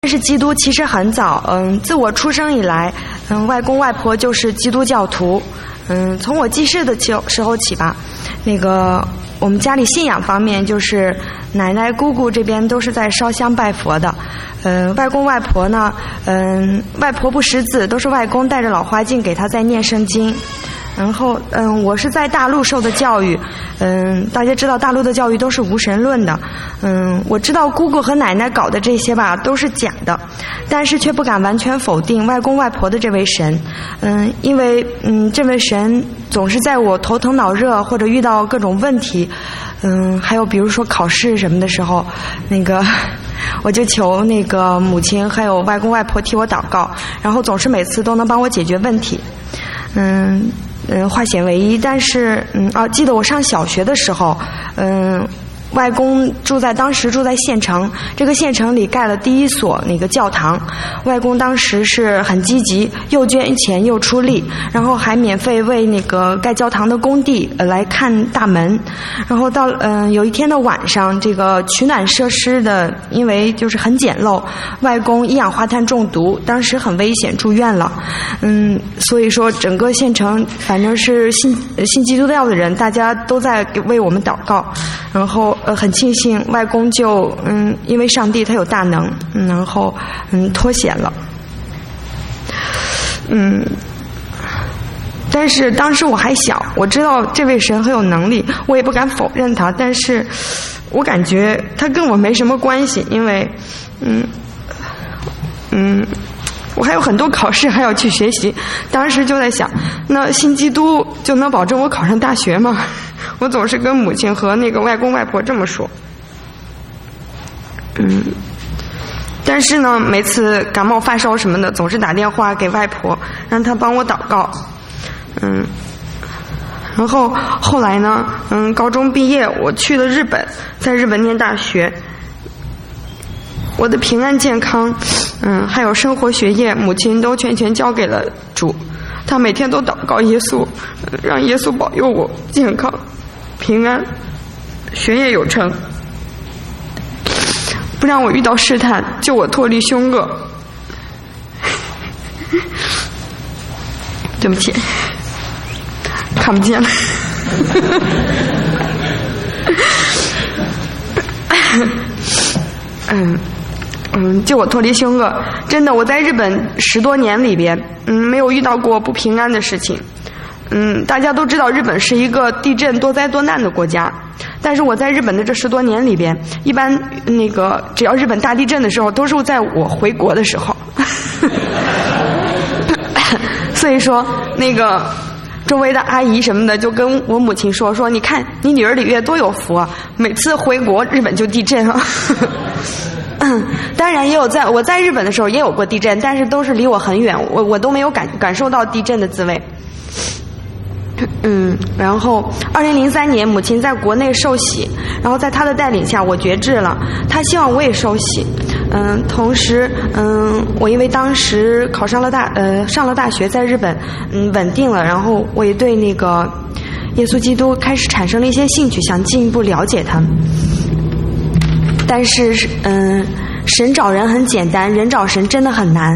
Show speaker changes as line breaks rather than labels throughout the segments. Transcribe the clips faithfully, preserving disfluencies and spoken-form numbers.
认识基督其实很早，嗯，自我出生以来，嗯，外公外婆就是基督教徒，嗯，从我记事的时候起吧，那个我们家里信仰方面就是奶奶姑姑这边都是在烧香拜佛的，嗯，外公外婆呢，嗯，外婆不识字，都是外公带着老花镜给她在念圣经。然后，嗯，我是在大陆受的教育，嗯，大家知道大陆的教育都是无神论的，嗯，我知道姑姑和奶奶搞的这些吧都是假的，但是却不敢完全否定外公外婆的这位神，嗯，因为嗯，这位神总是在我头疼脑热或者遇到各种问题，嗯，还有比如说考试什么的时候，那个我就求那个母亲还有外公外婆替我祷告，然后总是每次都能帮我解决问题，嗯。嗯，化险为夷。但是，嗯，啊，记得我上小学的时候，嗯，外公住在当时住在县城，这个县城里盖了第一所那个教堂。外公当时是很积极，又捐钱又出力，然后还免费为那个盖教堂的工地、呃、来看大门。然后到嗯、呃、有一天的晚上，这个取暖设施的因为就是很简陋，外公一氧化碳中毒，当时很危险，住院了。嗯，所以说整个县城反正是信信基督教的人，大家都在为我们祷告。然后呃很庆幸外公就嗯因为上帝他有大能，嗯然后嗯脱险了。嗯但是当时我还小，我知道这位神很有能力，我也不敢否认他，但是我感觉他跟我没什么关系，因为嗯嗯我还有很多考试还要去学习。当时就在想，那信基督就能保证我考上大学吗？我总是跟母亲和那个外公外婆这么说。嗯，但是呢，每次感冒发烧什么的，总是打电话给外婆，让她帮我祷告。嗯，然后后来呢，嗯，高中毕业，我去了日本，在日本念大学。我的平安健康，嗯，还有生活学业，母亲都全权交给了主。她每天都祷告耶稣，让耶稣保佑我健康、平安、学业有成，不让我遇到试探，救我脱离凶恶。对不起，看不见了。嗯。嗯，救我脱离凶恶。真的，我在日本十多年里边，嗯，没有遇到过不平安的事情。嗯，大家都知道日本是一个地震多灾多难的国家，但是我在日本的这十多年里边，一般那个只要日本大地震的时候，都是在我回国的时候。所以说，那个周围的阿姨什么的就跟我母亲说说，你看你女儿李月多有福啊，每次回国日本就地震啊。嗯，当然也有在我在日本的时候也有过地震，但是都是离我很远，我我都没有感感受到地震的滋味。嗯，然后二零零三年母亲在国内受洗，然后在她的带领下我决志了，她希望我也受洗。嗯，同时嗯，我因为当时考上了大呃上了大学，在日本嗯稳定了，然后我也对那个耶稣基督开始产生了一些兴趣，想进一步了解他。但是嗯，神找人很简单，人找神真的很难。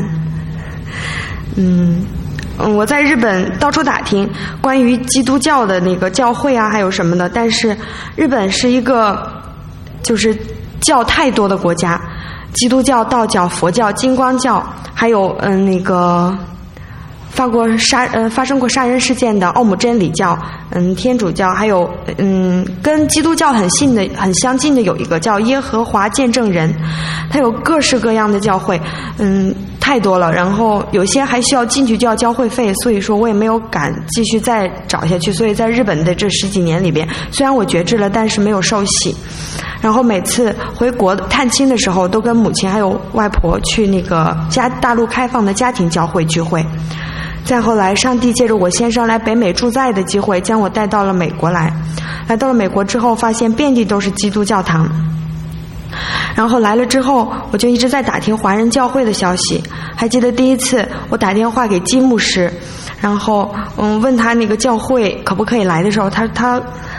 嗯嗯，我在日本到处打听关于基督教的那个教会啊，还有什么的，但是日本是一个就是教太多的国家，基督教、道教、佛教、金光教，还有嗯那个发过杀呃发生过杀人事件的奥姆真理教，嗯天主教，还有嗯跟基督教很近的很相近的有一个叫耶和华见证人，它有各式各样的教会，嗯太多了，然后有些还需要进去就要交会费，所以说我也没有敢继续再找下去。所以在日本的这十几年里边，虽然我决志了，但是没有受洗。然后每次回国探亲的时候，都跟母亲还有外婆去那个家大陆开放的家庭教会聚会。再后来，上帝借着我先生来北美驻在的机会，将我带到了美国来。来到了美国之后，发现遍地都是基督教堂。然后来了之后，我就一直在打听华人教会的消息。还记得第一次我打电话给金牧师，然后嗯问他那个教会可不可以来的时候，他他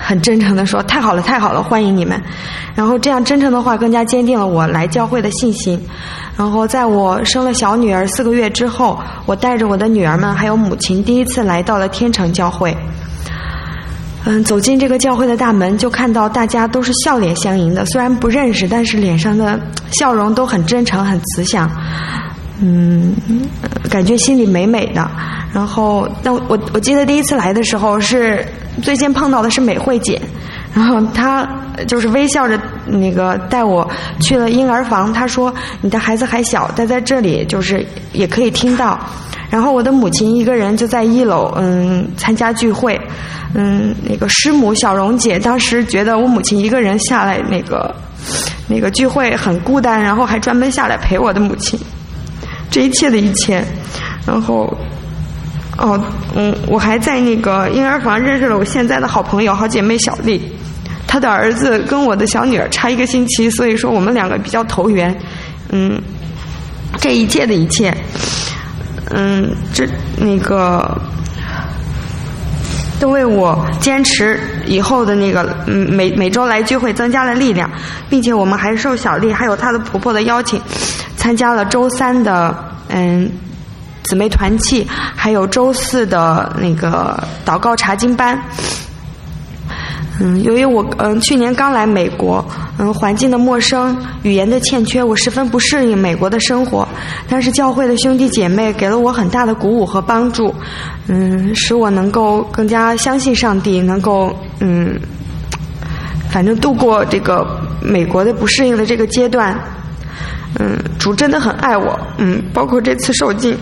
很真诚地说：“太好了，太好了，欢迎你们。”然后这样真诚的话更加坚定了我来教会的信心。然后在我生了小女儿四个月之后，我带着我的女儿们还有母亲第一次来到了天成教会。嗯，走进这个教会的大门，就看到大家都是笑脸相迎的，虽然不认识，但是脸上的笑容都很真诚很慈祥。嗯，感觉心里美美的。然后但我我记得第一次来的时候是最先碰到的是美惠姐，然后她就是微笑着那个带我去了婴儿房，她说你的孩子还小，待在这里就是也可以听到。然后我的母亲一个人就在一楼嗯参加聚会。嗯，那个师母小荣姐当时觉得我母亲一个人下来那个那个聚会很孤单，然后还专门下来陪我的母亲。这一切的一切，然后哦嗯，我还在那个婴儿房认识了我现在的好朋友好姐妹小丽，她的儿子跟我的小女儿差一个星期，所以说我们两个比较投缘。嗯，这一切的一切，嗯，这那个都为我坚持以后的那个嗯每每周来聚会增加了力量，并且我们还受小丽还有她的婆婆的邀请，参加了周三的嗯姊妹团契，还有周四的那个祷告查经班。嗯，由于我嗯去年刚来美国，嗯环境的陌生，语言的欠缺，我十分不适应美国的生活。但是教会的兄弟姐妹给了我很大的鼓舞和帮助，嗯，使我能够更加相信上帝，能够嗯，反正度过这个美国的不适应的这个阶段。嗯，主真的很爱我，嗯，包括这次受浸。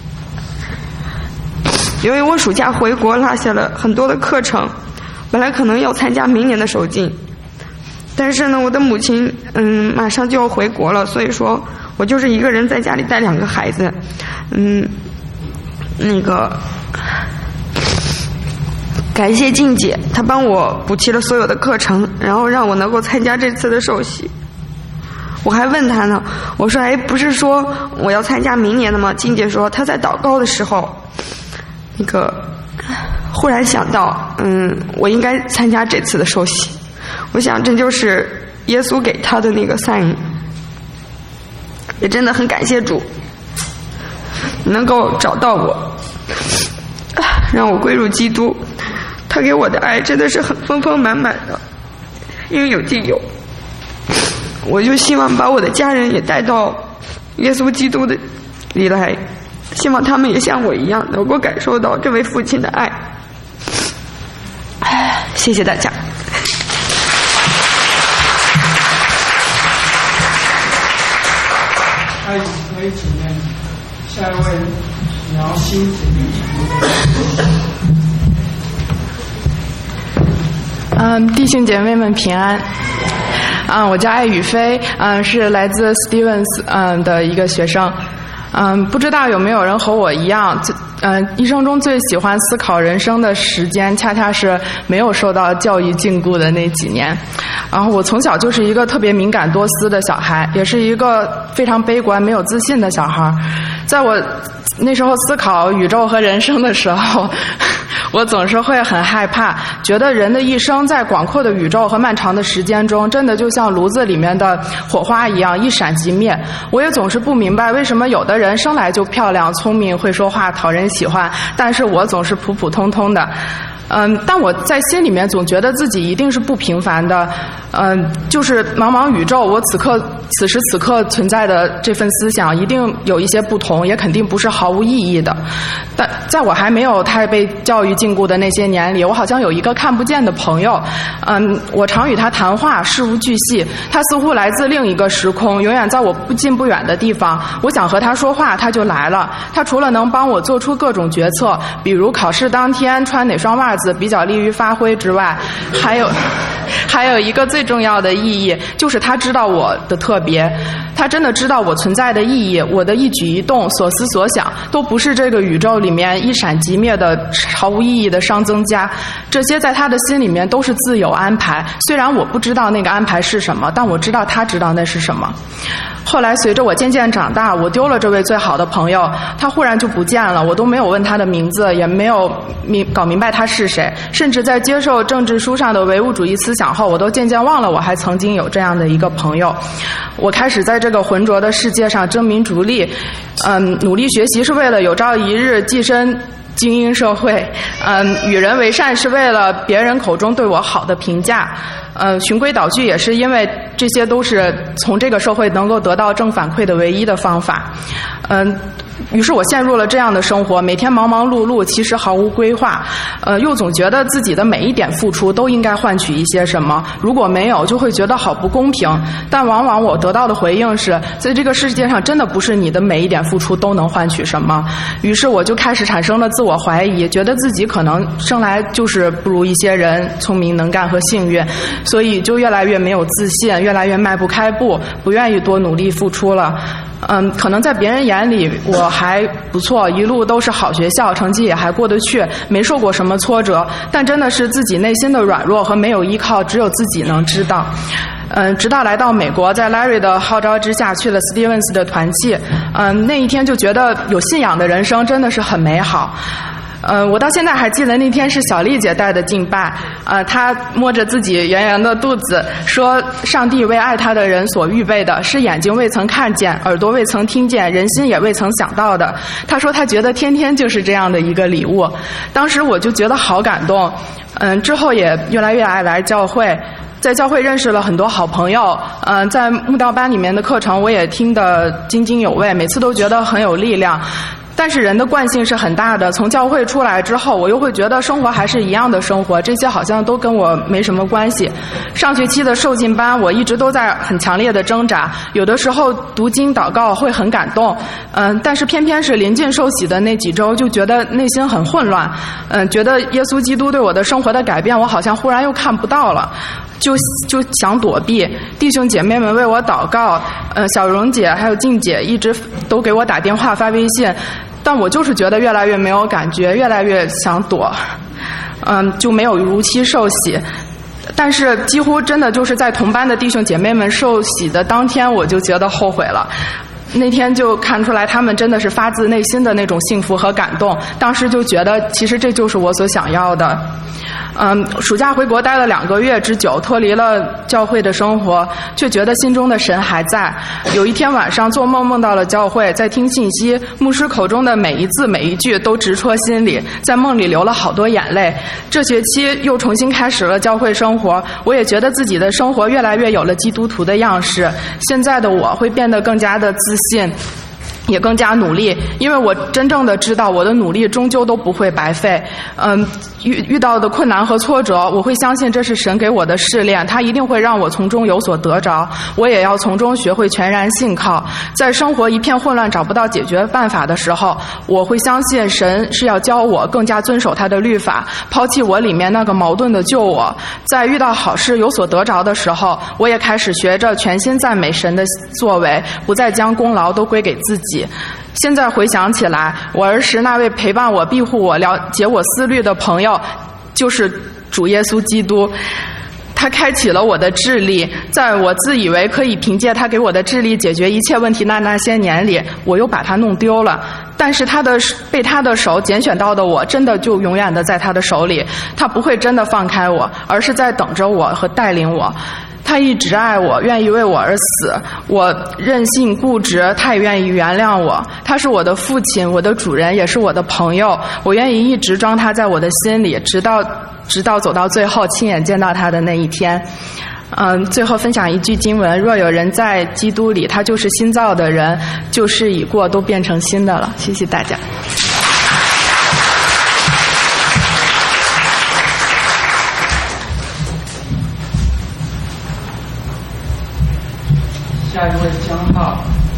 由于我暑假回国落下了很多的课程，本来可能要参加明年的首浸，但是呢，我的母亲嗯马上就要回国了，所以说我就是一个人在家里带两个孩子。嗯，那个感谢静姐，她帮我补齐了所有的课程，然后让我能够参加这次的受洗。我还问她呢，我说哎，不是说我要参加明年的吗？静姐说她在祷告的时候，那个忽然想到，嗯，我应该参加这次的受洗。我想这就是耶稣给他的那个 sign， 也真的很感谢主，能够找到我，让我归入基督。他给我的爱真的是很丰丰满满的，应有尽有。我就希望把我的家人也带到耶稣基督的里来，希望他们也像我一样能够感受到这位父亲的爱。谢谢大家。
还有可以请念下一位苗心姐妹。
嗯，弟兄姐妹们平安。嗯，我叫艾宇飞，嗯，是来自 Stevens 嗯的一个学生。嗯，不知道有没有人和我一样，嗯，一生中最喜欢思考人生的时间，恰恰是没有受到教育禁锢的那几年。然后我从小就是一个特别敏感多思的小孩，也是一个非常悲观没有自信的小孩。在我那时候思考宇宙和人生的时候，我总是会很害怕，觉得人的一生在广阔的宇宙和漫长的时间中，真的就像炉子里面的火花一样，一闪即灭。我也总是不明白，为什么有的人生来就漂亮、聪明、会说话、讨人喜欢，但是我总是普普通通的。嗯，但我在心里面总觉得自己一定是不平凡的。嗯，就是茫茫宇宙，我此刻此时此刻存在的这份思想一定有一些不同，也肯定不是毫无意义的。但在我还没有太被教育禁锢的那些年里，我好像有一个看不见的朋友。嗯，我常与他谈话，事无巨细，他似乎来自另一个时空，永远在我不近不远的地方。我想和他说话，他就来了。他除了能帮我做出各种决策，比如考试当天穿哪双袜子比较利于发挥之外，还有还有一个最重要的意义，就是他知道我的特别。他真的知道我存在的意义，我的一举一动、所思所想，都不是这个宇宙里面一闪即灭的毫无意义的熵增加。这些在他的心里面都是自有安排，虽然我不知道那个安排是什么，但我知道他知道那是什么。后来随着我渐渐长大，我丢了这位最好的朋友，他忽然就不见了，我都没有问他的名字，也没有明搞明白他是是谁，甚至在接受政治书上的唯物主义思想后，我都渐渐忘了我还曾经有这样的一个朋友。我开始在这个浑浊的世界上争名逐利，嗯，努力学习是为了有朝一日跻身精英社会，嗯，与人为善是为了别人口中对我好的评价，呃，循规蹈矩也是因为这些都是从这个社会能够得到正反馈的唯一的方法，嗯。于是我陷入了这样的生活，每天忙忙碌碌，其实毫无规划，呃，又总觉得自己的每一点付出都应该换取一些什么，如果没有，就会觉得好不公平。但往往我得到的回应是，在这个世界上真的不是你的每一点付出都能换取什么。于是我就开始产生了自我怀疑，觉得自己可能生来就是不如一些人聪明能干和幸运，所以就越来越没有自信，越来越迈不开步，不愿意多努力付出了。嗯，可能在别人眼里我还不错，一路都是好学校，成绩也还过得去，没受过什么挫折，但真的是自己内心的软弱和没有依靠，只有自己能知道。嗯，直到来到美国，在 Larry 的号召之下去了 Stevens 的团契，嗯，那一天就觉得有信仰的人生真的是很美好。呃，我到现在还记得那天是小丽姐带的敬拜，呃，她摸着自己圆圆的肚子，说上帝为爱她的人所预备的是眼睛未曾看见，耳朵未曾听见，人心也未曾想到的。她说她觉得天天就是这样的一个礼物，当时我就觉得好感动。嗯，之后也越来越爱来教会，在教会认识了很多好朋友，嗯、呃，在慕道班里面的课程我也听得津津有味，每次都觉得很有力量。但是人的惯性是很大的，从教会出来之后，我又会觉得生活还是一样的生活，这些好像都跟我没什么关系。上学期的受浸班，我一直都在很强烈的挣扎，有的时候读经祷告会很感动，嗯，但是偏偏是临近受洗的那几周，就觉得内心很混乱，嗯，觉得耶稣基督对我的生活的改变，我好像忽然又看不到了。就就想躲避，弟兄姐妹们为我祷告，呃，小荣姐还有静姐一直都给我打电话发微信，但我就是觉得越来越没有感觉，越来越想躲，嗯，就没有如期受洗。但是几乎真的就是在同班的弟兄姐妹们受洗的当天，我就觉得后悔了。那天就看出来他们真的是发自内心的那种幸福和感动，当时就觉得其实这就是我所想要的。嗯，暑假回国待了两个月之久，脱离了教会的生活，却觉得心中的神还在。有一天晚上做梦梦到了教会，在听信息，牧师口中的每一字每一句都直戳心里，在梦里流了好多眼泪。这学期又重新开始了教会生活，我也觉得自己的生活越来越有了基督徒的样式。现在的我会变得更加的自信，也更加努力，因为我真正的知道我的努力终究都不会白费。嗯，遇遇到的困难和挫折，我会相信这是神给我的试炼，他一定会让我从中有所得着，我也要从中学会全然信靠。在生活一片混乱找不到解决办法的时候，我会相信神是要教我更加遵守他的律法，抛弃我里面那个矛盾的救我。在遇到好事有所得着的时候，我也开始学着全心赞美神的作为，不再将功劳都归给自己。现在回想起来，我儿时那位陪伴我、庇护我、了解我思虑的朋友，就是主耶稣基督。他开启了我的智力，在我自以为可以凭借他给我的智力解决一切问题的那些年里，我又把他弄丢了。但是他的被他的手拣选到的我，真的就永远的在他的手里，他不会真的放开我，而是在等着我和带领我。他一直爱我，愿意为我而死。我任性固执，他也愿意原谅我。他是我的父亲，我的主人，也是我的朋友。我愿意一直装他在我的心里，直到直到走到最后，亲眼见到他的那一天。嗯，最后分享一句经文：若有人在基督里，他就是新造的人，旧事已过，都变成新的了。谢谢大家。
下一位江浩，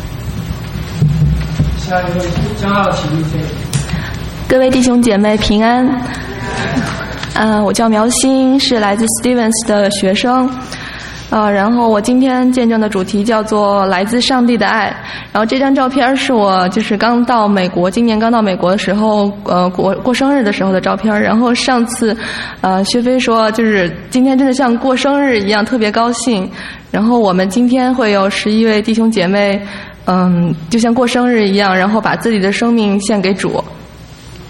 下一位江浩，请立飞。
各位弟兄姐妹平安。嗯、呃，我叫苗欣，是来自 Stevens 的学生。呃，然后我今天见证的主题叫做来自上帝的爱。然后这张照片是我就是刚到美国，今年刚到美国的时候，呃，过过生日的时候的照片。然后上次，呃，薛飞说就是今天真的像过生日一样，特别高兴。然后我们今天会有十一位弟兄姐妹，嗯，就像过生日一样，然后把自己的生命献给主。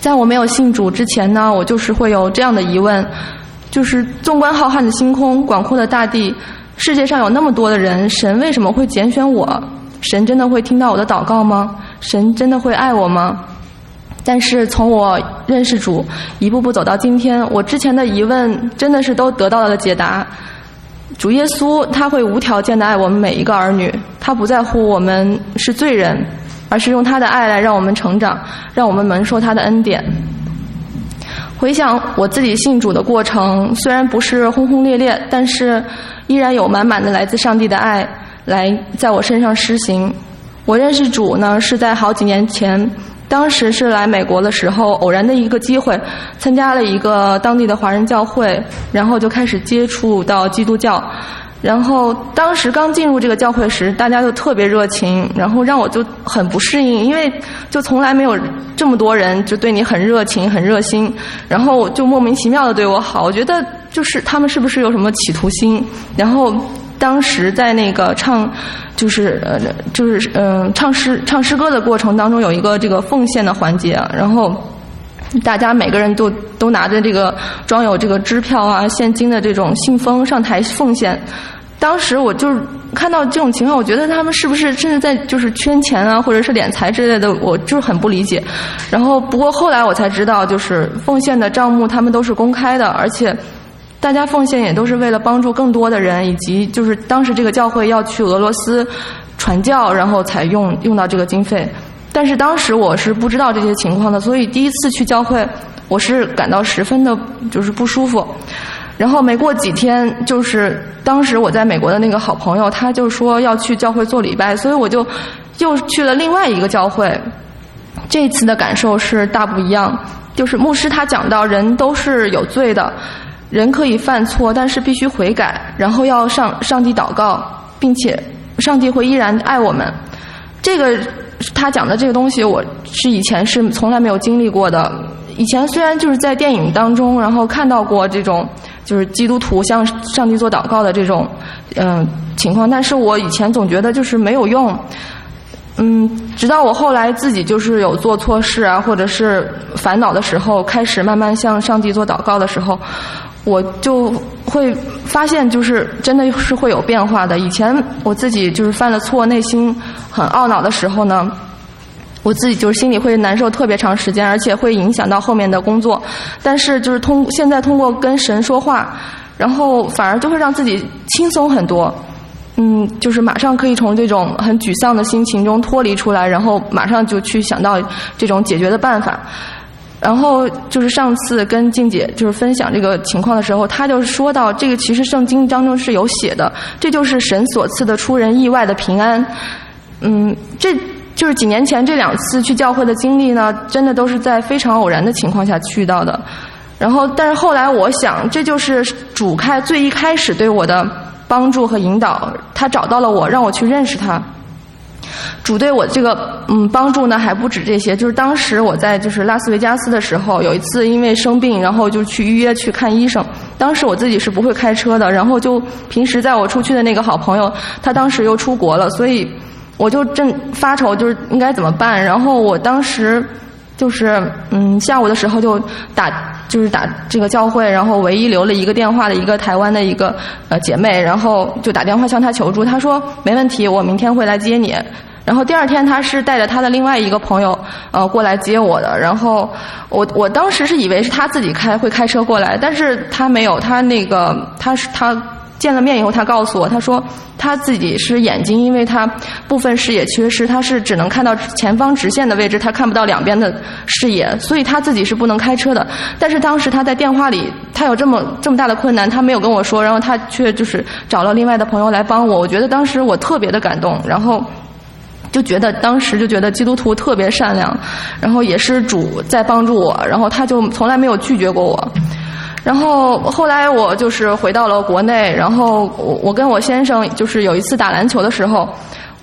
在我没有信主之前呢，我就是会有这样的疑问，就是纵观浩瀚的星空，广阔的大地，世界上有那么多的人，神为什么会拣选我？神真的会听到我的祷告吗？神真的会爱我吗？但是从我认识主一步步走到今天，我之前的疑问真的是都得到了解答。主耶稣他会无条件的爱我们每一个儿女，他不在乎我们是罪人，而是用他的爱来让我们成长，让我们蒙受他的恩典。回想我自己信主的过程，虽然不是轰轰烈烈，但是依然有满满的来自上帝的爱来在我身上施行。我认识主呢是在好几年前，当时是来美国的时候偶然的一个机会，参加了一个当地的华人教会，然后就开始接触到基督教。然后当时刚进入这个教会时，大家就特别热情，然后让我就很不适应，因为就从来没有这么多人就对你很热情很热心，然后就莫名其妙的对我好，我觉得就是他们是不是有什么企图心。然后当时在那个唱就是呃就是嗯、呃、唱诗唱诗歌的过程当中，有一个这个奉献的环节，然后大家每个人都都拿着这个装有这个支票啊现金的这种信封上台奉献。当时我就是看到这种情况，我觉得他们是不是甚至在就是圈钱啊或者是敛财之类的，我就是很不理解。然后不过后来我才知道，就是奉献的账目他们都是公开的，而且大家奉献也都是为了帮助更多的人，以及就是当时这个教会要去俄罗斯传教，然后才用用到这个经费。但是当时我是不知道这些情况的，所以第一次去教会我是感到十分的就是不舒服。然后没过几天，就是当时我在美国的那个好朋友他就说要去教会做礼拜，所以我就又去了另外一个教会。这次的感受是大不一样，就是牧师他讲到人都是有罪的，人可以犯错，但是必须悔改，然后要上上帝祷告，并且上帝会依然爱我们。这个他讲的这个东西我是以前是从来没有经历过的。以前虽然就是在电影当中然后看到过这种就是基督徒向上帝做祷告的这种嗯、呃、情况，但是我以前总觉得就是没有用。嗯，直到我后来自己就是有做错事啊或者是烦恼的时候，开始慢慢向上帝做祷告的时候，我就会发现就是真的是会有变化的。以前我自己就是犯了错，内心很懊恼的时候呢，我自己就是心里会难受特别长时间，而且会影响到后面的工作。但是就是通现在通过跟神说话，然后反而就会让自己轻松很多。嗯，就是马上可以从这种很沮丧的心情中脱离出来，然后马上就去想到这种解决的办法。然后就是上次跟静姐就是分享这个情况的时候，她就说到这个其实圣经当中是有写的，这就是神所赐的出人意外的平安。嗯，这就是几年前这两次去教会的经历呢，真的都是在非常偶然的情况下去到的。然后但是后来我想，这就是主开最一开始对我的帮助和引导，他找到了我，让我去认识他。主对我这个嗯帮助呢还不止这些，就是当时我在就是拉斯维加斯的时候，有一次因为生病，然后就去预约去看医生。当时我自己是不会开车的，然后就平时在我出去的那个好朋友，他当时又出国了，所以我就正发愁就是应该怎么办。然后我当时就是嗯下午的时候就打就是打这个教会，然后唯一留了一个电话的一个台湾的一个呃姐妹，然后就打电话向她求助。她说没问题，我明天会来接你。然后第二天她是带着她的另外一个朋友呃过来接我的。然后我我当时是以为是她自己开会开车过来，但是她没有，她那个她是她见了面以后，他告诉我，他说他自己是眼睛，因为他部分视野缺失，他是只能看到前方直线的位置，他看不到两边的视野，所以他自己是不能开车的。但是当时他在电话里，他有这么这么大的困难，他没有跟我说，然后他却就是找了另外的朋友来帮我。我觉得当时我特别的感动，然后就觉得当时就觉得基督徒特别善良，然后也是主在帮助我，然后他就从来没有拒绝过我。然后后来我就是回到了国内，然后我我跟我先生就是有一次打篮球的时候，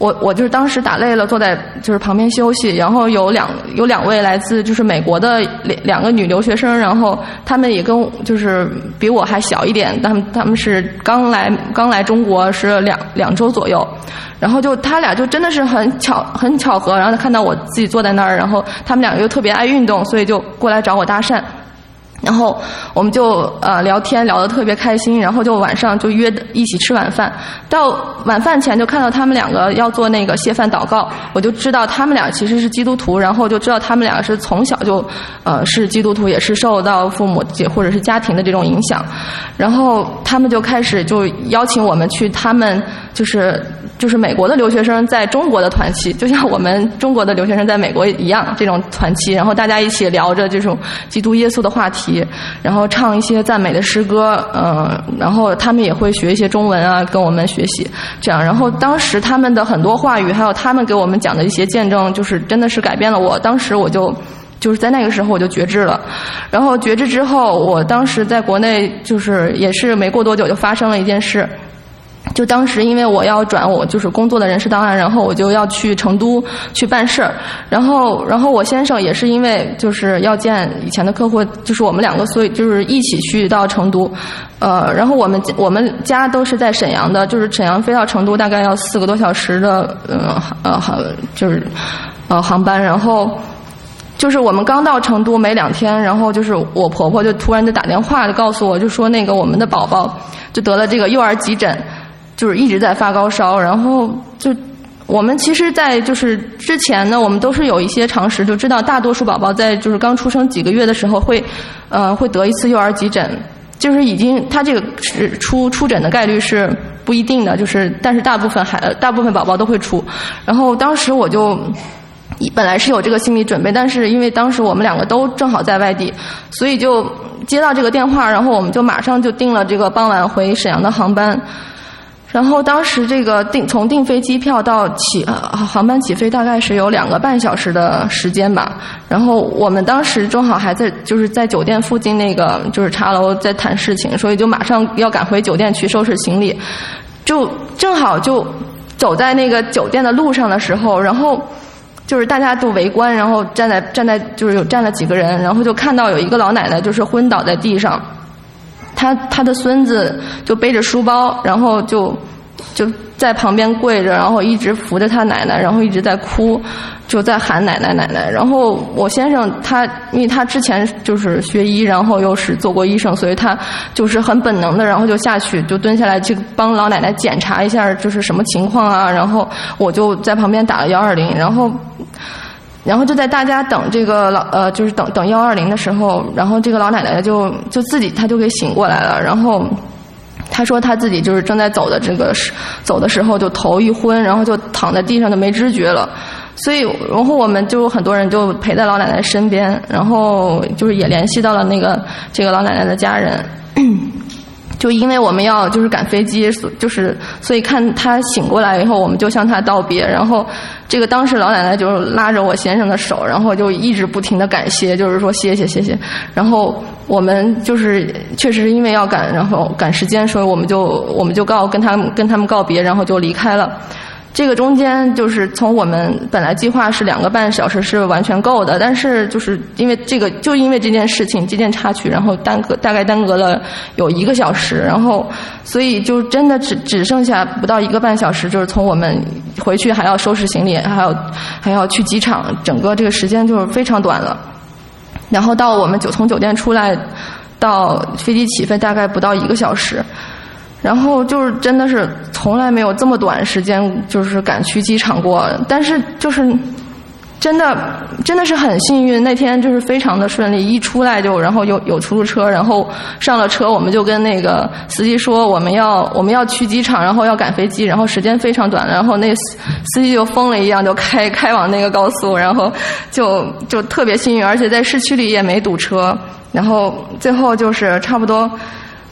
我我就是当时打累了，坐在就是旁边休息，然后有两有两位来自就是美国的两两个女留学生，然后他们也跟就是比我还小一点，他们他们是刚来刚来中国是两两周左右，然后就他俩就真的是很巧很巧合，然后看到我自己坐在那儿，然后他们两个又特别爱运动，所以就过来找我搭讪。然后我们就呃聊天聊得特别开心，然后就晚上就约一起吃晚饭。到晚饭前就看到他们两个要做那个谢饭祷告，我就知道他们俩其实是基督徒，然后就知道他们俩是从小就呃是基督徒，也是受到父母或者是家庭的这种影响。然后他们就开始就邀请我们去他们就是就是美国的留学生在中国的团契，就像我们中国的留学生在美国一样这种团契，然后大家一起聊着这种基督耶稣的话题，然后唱一些赞美的诗歌，嗯、呃，然后他们也会学一些中文啊，跟我们学习，这样。然后当时他们的很多话语，还有他们给我们讲的一些见证，就是真的是改变了我。当时我就就是在那个时候我就觉知了，然后觉知之后，我当时在国内就是也是没过多久就发生了一件事。就当时因为我要转我就是工作的人事档案，然后我就要去成都去办事儿，然后然后我先生也是因为就是要见以前的客户，就是我们两个所以就是一起去到成都，呃，然后我们我们家都是在沈阳的，就是沈阳飞到成都大概要四个多小时的呃呃就是呃航班，然后就是我们刚到成都没两天，然后就是我婆婆就突然就打电话就告诉我，就说那个我们的宝宝就得了这个幼儿急诊，就是一直在发高烧，然后就我们其实在就是之前呢，我们都是有一些常识，就知道大多数宝宝在就是刚出生几个月的时候会呃会得一次幼儿急诊，就是已经他这个是出出诊的概率是不一定的，就是但是大部分孩大部分宝宝都会出。然后当时我就本来是有这个心理准备，但是因为当时我们两个都正好在外地，所以就接到这个电话，然后我们就马上就订了这个傍晚回沈阳的航班。然后当时这个订从订飞机票到起、呃、航班起飞大概是有两个半小时的时间吧。然后我们当时正好还在就是在酒店附近那个就是茶楼在谈事情，所以就马上要赶回酒店去收拾行李。就正好就走在那个酒店的路上的时候，然后就是大家都围观，然后站在站在就是有站了几个人，然后就看到有一个老奶奶就是昏倒在地上。他他的孙子就背着书包，然后就就在旁边跪着，然后一直扶着他奶奶，然后一直在哭，就在喊奶奶奶奶。然后我先生他因为他之前就是学医，然后又是做过医生，所以他就是很本能的，然后就下去就蹲下来去帮老奶奶检查一下就是什么情况啊。然后我就在旁边打了幺二零，然后。然后就在大家等这个老呃，就是等等幺二零的时候，然后这个老奶奶就就自己她就给醒过来了，然后她说她自己就是正在走的这个走的时候就头一昏，然后就躺在地上就没知觉了，所以然后我们就很多人就陪在老奶奶身边，然后就是也联系到了那个这个老奶奶的家人。就因为我们要就是赶飞机，就是所以看他醒过来以后，我们就向他道别。然后这个当时老奶奶就拉着我先生的手，然后就一直不停的感谢，就是说谢谢谢谢。然后我们就是确实因为要赶，然后赶时间，所以我们就我们就告跟他们跟他们告别，然后就离开了。这个中间就是从我们本来计划是两个半小时是完全够的，但是就是因为这个就因为这件事情这件插曲，然后耽搁大概耽搁了有一个小时，然后所以就真的只只剩下不到一个半小时，就是从我们回去还要收拾行李，还要还要去机场，整个这个时间就是非常短了。然后到我们酒从酒店出来到飞机起飞大概不到一个小时。然后就是真的是从来没有这么短时间就是赶去机场过，但是就是真的真的是很幸运，那天就是非常的顺利，一出来就然后有有出租车，然后上了车，我们就跟那个司机说我们要我们要去机场，然后要赶飞机，然后时间非常短，然后那司机就疯了一样就开开往那个高速，然后就就特别幸运，而且在市区里也没堵车，然后最后就是差不多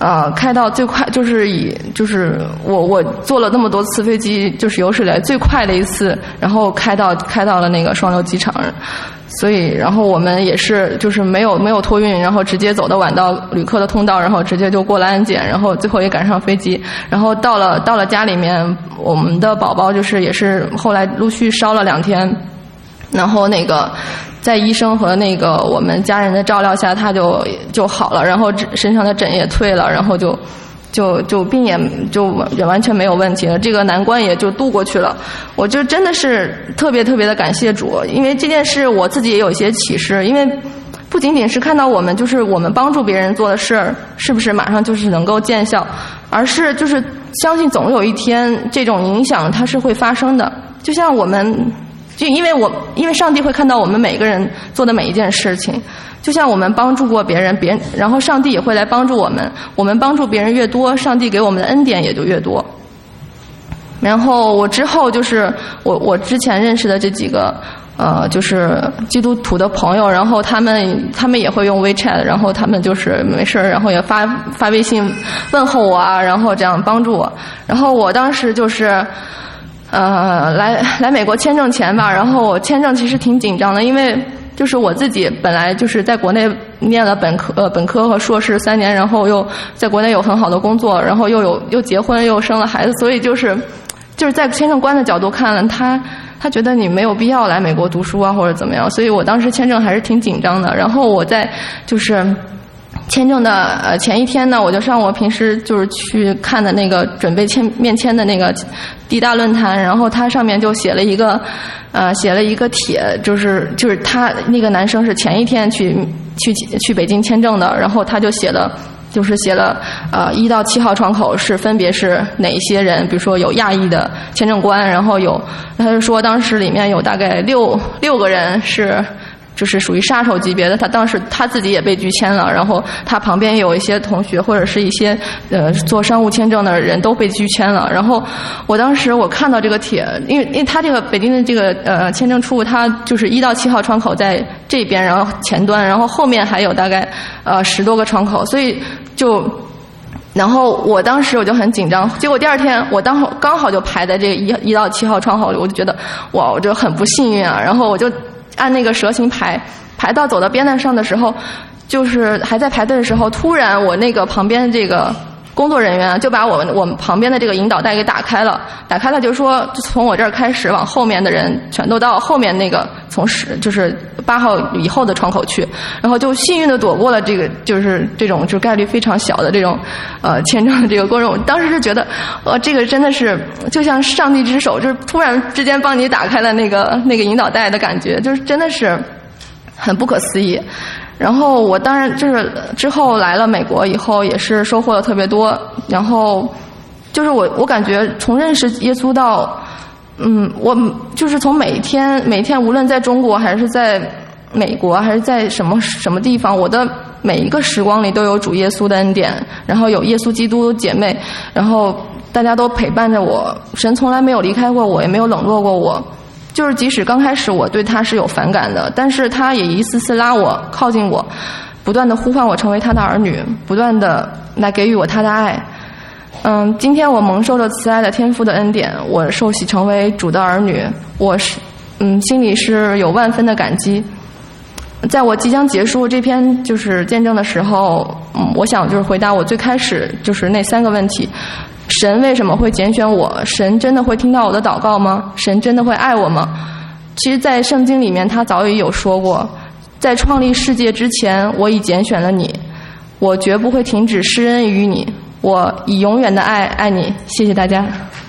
呃，开到最快，就是以就是我我坐了那么多次飞机，就是有史以来最快的一次，然后开到开到了那个双流机场，所以然后我们也是就是没有没有托运，然后直接走到晚到旅客的通道，然后直接就过了安检，然后最后也赶上飞机，然后到了到了家里面，我们的宝宝就是也是后来陆续烧了两天，然后那个。在医生和那个我们家人的照料下，他就就好了，然后身上的疹也退了，然后就就就病也就完全没有问题了，这个难关也就度过去了。我就真的是特别特别的感谢主，因为这件事我自己也有一些启示，因为不仅仅是看到我们就是我们帮助别人做的事儿是不是马上就是能够见效，而是就是相信总有一天这种影响它是会发生的，就像我们。就因为我，因为上帝会看到我们每个人做的每一件事情，就像我们帮助过别人，别人然后上帝也会来帮助我们。我们帮助别人越多，上帝给我们的恩典也就越多。然后我之后就是我我之前认识的这几个呃就是基督徒的朋友，然后他们他们也会用 WeChat， 然后他们就是没事然后也发发微信问候我啊，然后这样帮助我。然后我当时就是。呃，来来美国签证前吧，然后我签证其实挺紧张的，因为就是我自己本来就是在国内念了本科呃本科和硕士三年，然后又在国内有很好的工作，然后又有又结婚又生了孩子，所以就是就是在签证官的角度看了，他他觉得你没有必要来美国读书啊或者怎么样，所以我当时签证还是挺紧张的。然后我在就是签证的呃前一天呢，我就上我平时就是去看的那个准备签面签的那个地大论坛，然后他上面就写了一个呃写了一个帖，就是就是他那个男生是前一天去去去北京签证的，然后他就写了就是写了呃一到七号窗口是分别是哪些人，比如说有亚裔的签证官，然后有他就说当时里面有大概六六个人是。就是属于杀手级别的，他当时他自己也被拒签了，然后他旁边有一些同学或者是一些呃做商务签证的人都被拒签了。然后我当时我看到这个帖，因为因为他这个北京的这个呃签证处，他就是一到七号窗口在这边，然后前端，然后后面还有大概呃十多个窗口，所以就。然后我当时我就很紧张，结果第二天我当好刚好就排在这个一一到七号窗口里，我就觉得哇，我就很不幸运啊。然后我就按那个蛇形排，排到走到边台上的时候，就是还在排队的时候，突然我那个旁边的这个工作人员就把我们我们旁边的这个引导带给打开了，打开了就说从我这儿开始往后面的人全都到后面那个从十就是八号以后的窗口去，然后就幸运的躲过了这个就是这种就概率非常小的这种呃签证的这个过程。我当时是觉得呃这个真的是就像上帝之手，就是突然之间帮你打开了那个那个引导带的感觉，就是真的是很不可思议。然后我当然就是之后来了美国以后也是收获了特别多，然后就是我我感觉从认识耶稣到嗯我就是从每一天每一天无论在中国还是在美国还是在什么什么地方，我的每一个时光里都有主耶稣的恩典，然后有耶稣基督姐妹，然后大家都陪伴着我，神从来没有离开过我，也没有冷落过我。就是即使刚开始我对他是有反感的，但是他也一次次拉我靠近我，不断的呼唤我成为他的儿女，不断的来给予我他的爱。嗯，今天我蒙受了慈爱的天父的恩典，我受洗成为主的儿女，我是嗯心里是有万分的感激。在我即将结束这篇就是见证的时候，嗯，我想就是回答我最开始就是那三个问题。神为什么会拣选我？神真的会听到我的祷告吗？神真的会爱我吗？其实在圣经里面他早已有说过，在创立世界之前我已拣选了你，我绝不会停止施恩于你，我以永远的爱爱你。谢谢大家。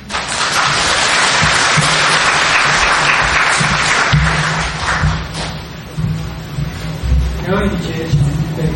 刘宇杰，请预备。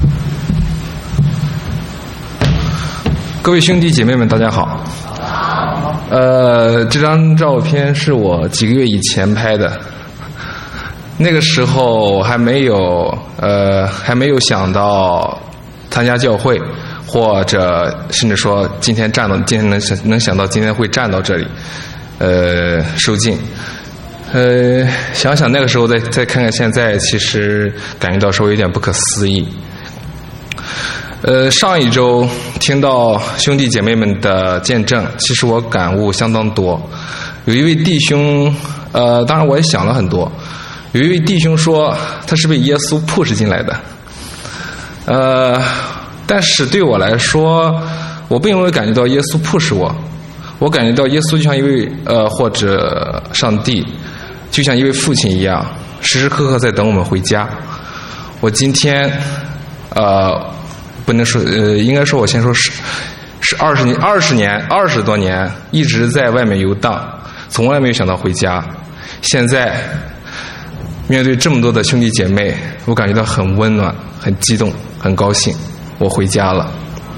各位兄弟姐妹们，大家好。呃，这张照片是我几个月以前拍的，那个时候还没有呃还没有想到参加教会，或者甚至说今天站到今天能想能想到今天会站到这里，呃受尽。呃，想想那个时候再再看看现在，其实感觉到稍微有点不可思议。 呃，上一周听到兄弟姐妹们的见证，其实我感悟相当多。有一位弟兄，呃，当然我也想了很多。有一位弟兄说他是被耶稣 push 进来的，呃，但是对我来说，我并没有感觉到耶稣 push 我，我感觉到耶稣就像一位呃或者上帝，就像一位父亲一样，时时刻刻在等我们回家。我今天，呃，不能说呃，应该说我先说是是二十年二十年二十多年一直在外面游荡，从来没有想到回家。现在面对这么多的兄弟姐妹，我感觉到很温暖，很激动，很高兴，我回家了。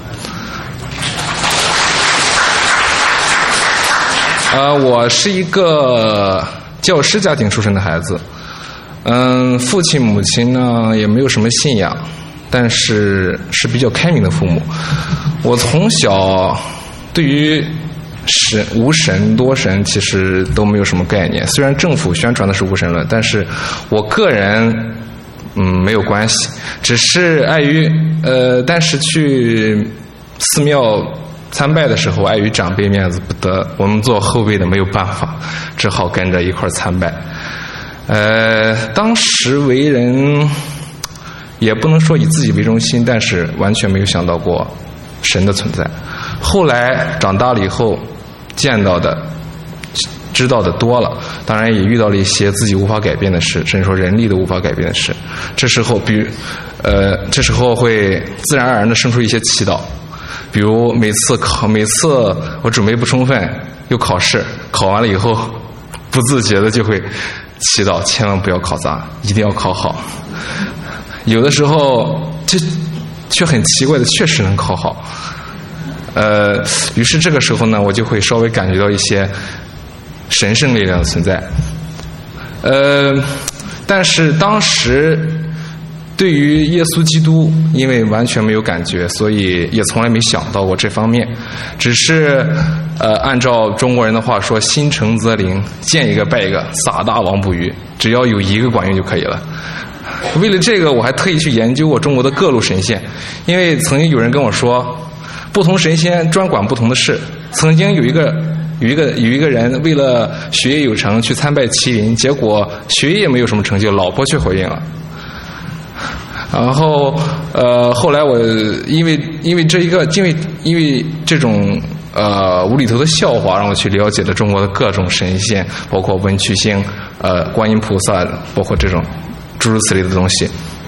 呃，我是一个教师家庭出身的孩子，嗯，父亲母亲呢也没有什么信仰，但是是比较开明的父母。我从小对于神无神多神其实都没有什么概念，虽然政府宣传的是无神论，但是我个人嗯没有关系，只是碍于呃，但是去寺庙参拜的时候碍于长辈面子不得，我们做后辈的没有办法，只好跟着一块参拜。呃，当时为人也不能说以自己为中心，但是完全没有想到过神的存在。后来长大了以后，见到的知道的多了，当然也遇到了一些自己无法改变的事，甚至说人力都无法改变的事。这时候比如呃这时候会自然而然的生出一些祈祷，比如每次考每次我准备不充分又考试，考完了以后不自觉的就会祈祷千万不要考砸，一定要考好。有的时候这却很奇怪的确实能考好，呃，于是这个时候呢，我就会稍微感觉到一些神圣力量的存在。呃，但是当时对于耶稣基督，因为完全没有感觉，所以也从来没想到过这方面，只是呃，按照中国人的话说，心诚则灵，见一个拜一个，撒大王不虞，只要有一个管用就可以了。为了这个，我还特意去研究过中国的各路神仙，因为曾经有人跟我说，不同神仙专管不同的事。曾经有一个有一个有一个人为了学业有成去参拜麒麟，结果学业没有什么成就，老婆却怀孕了。然后呃，后来我因为因为这一个因为因为这种呃无厘头的笑话，让我去了解了中国的各种神仙，包括文曲星、呃观音菩萨，包括这种诸如此类的东西。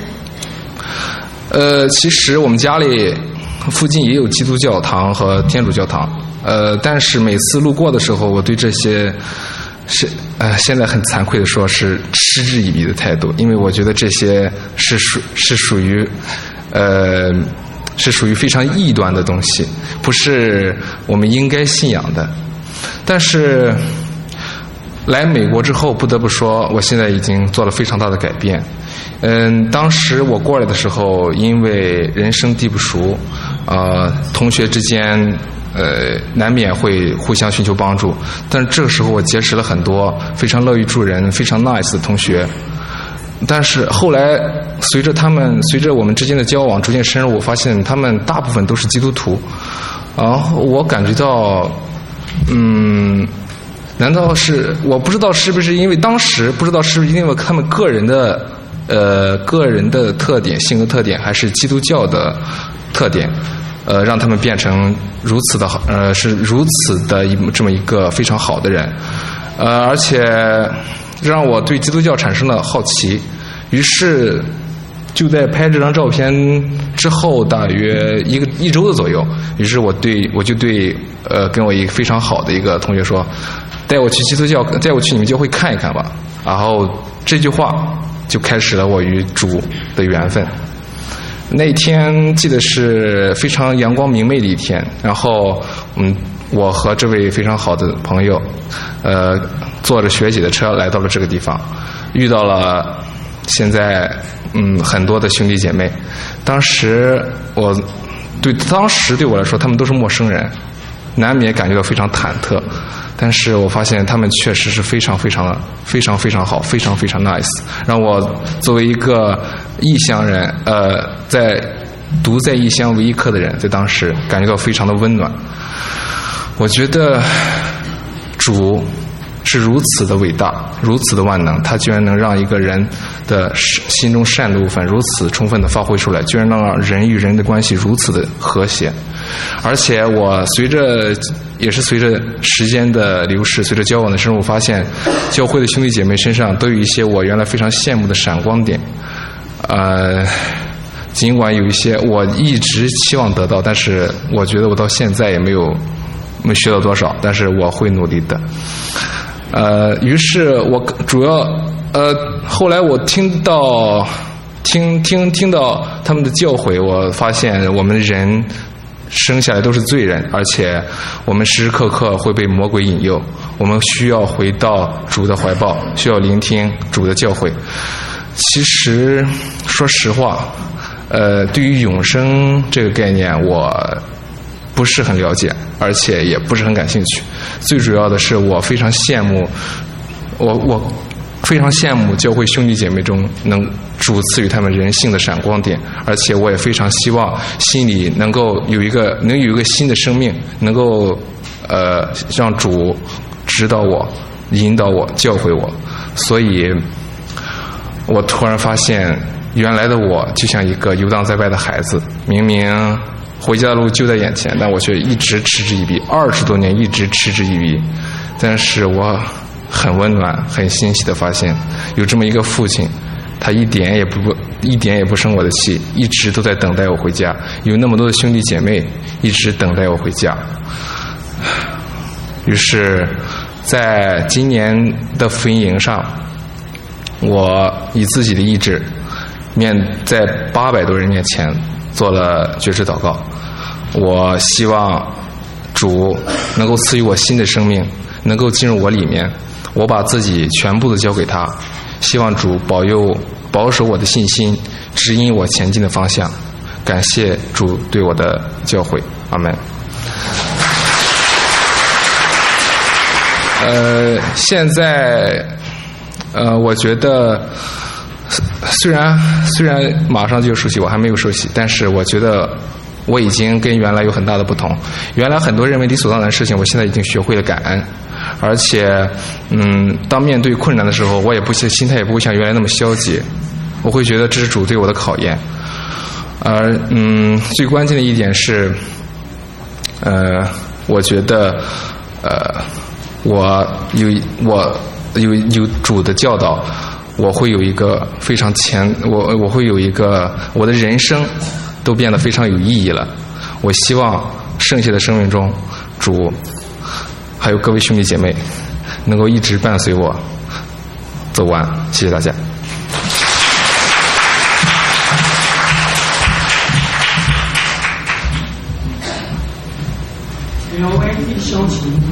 呃，其实我们家里附近也有基督教堂和天主教堂，呃，但是每次路过的时候，我对这些是呃，现在很惭愧的说是嗤之以鼻的态度，因为我觉得这些是属是属于呃是属于非常异端的东西，不是我们应该信仰的。但是来美国之后，不得不说，我现在已经做了非常大的改变。嗯，当时我过来的时候，因为人生地不熟，呃，同学之间呃难免会互相寻求帮助，但是这个时候我结识了很多非常乐于助人、非常 nice 的同学。但是后来随着他们随着我们之间的交往逐渐深入，我发现他们大部分都是基督徒，然后我感觉到嗯。难道是我不知道是不是因为当时不知道是不是因为他们个人的呃个人的特点、性格特点，还是基督教的特点，呃，让他们变成如此的好，呃，是如此的一这么一个非常好的人，呃，而且让我对基督教产生了好奇，于是就在拍这张照片之后，大约一个一周的左右，于是我对我就对呃跟我一个非常好的一个同学说，带我去基督教，带我去你们教会看一看吧。然后这句话就开始了我与主的缘分。那天记得是非常阳光明媚的一天，然后嗯，我和这位非常好的朋友，呃，坐着学姐的车来到了这个地方，遇到了现在嗯很多的兄弟姐妹。当时我对当时对我来说，他们都是陌生人，难免感觉到非常忐忑。但是我发现他们确实是非常非常非常非常好，非常非常 nice， 让我作为一个异乡人，呃，在独在异乡为异客的人，在当时感觉到非常的温暖。我觉得主是如此的伟大，如此的万能，他居然能让一个人的心中善的部分如此充分的发挥出来，居然能让人与人的关系如此的和谐。而且我随着也是随着时间的流逝，随着交往的深入，发现教会的兄弟姐妹身上都有一些我原来非常羡慕的闪光点。呃，尽管有一些我一直期望得到，但是我觉得我到现在也没有没学到多少，但是我会努力的。呃，于是我主要呃，后来我听到听听听到他们的教诲，我发现我们人生下来都是罪人，而且我们时时刻刻会被魔鬼引诱，我们需要回到主的怀抱，需要聆听主的教诲。其实说实话，呃，对于永生这个概念我不是很了解，而且也不是很感兴趣。最主要的是我非常羡慕我我非常羡慕教会兄弟姐妹中能主赐予他们人性的闪光点，而且我也非常希望心里能够有一个能有一个新的生命，能够呃让主指导我、引导我、教诲我。所以我突然发现，原来的我就像一个游荡在外的孩子，明明回家的路就在眼前，但我却一直嗤之以鼻，二十多年一直嗤之以鼻。但是我很温暖、很欣喜地发现，有这么一个父亲，他一点也不一点也不生我的气，一直都在等待我回家。有那么多的兄弟姐妹一直等待我回家。于是，在今年的福音营上，我以自己的意志，面在八百多人面前做了决志祷告。我希望主能够赐予我新的生命，能够进入我里面，我把自己全部的交给他，希望主保佑保守我的信心，指引我前进的方向。感谢主对我的教诲，阿门。呃，现在呃，我觉得虽然虽然马上就受洗，我还没有受洗，但是我觉得我已经跟原来有很大的不同。原来很多认为理所当然的事情，我现在已经学会了感恩，而且嗯，当面对困难的时候，我也不心态也不会像原来那么消极，我会觉得这是主对我的考验。而嗯，最关键的一点是，呃，我觉得呃，我有我有有主的教导，我会有一个非常前，我我会有一个我的人生都变得非常有意义了。我希望剩下的生命中，主还有各位兄弟姐妹能够一直伴随我走完。谢谢大家。
两位弟兄请便。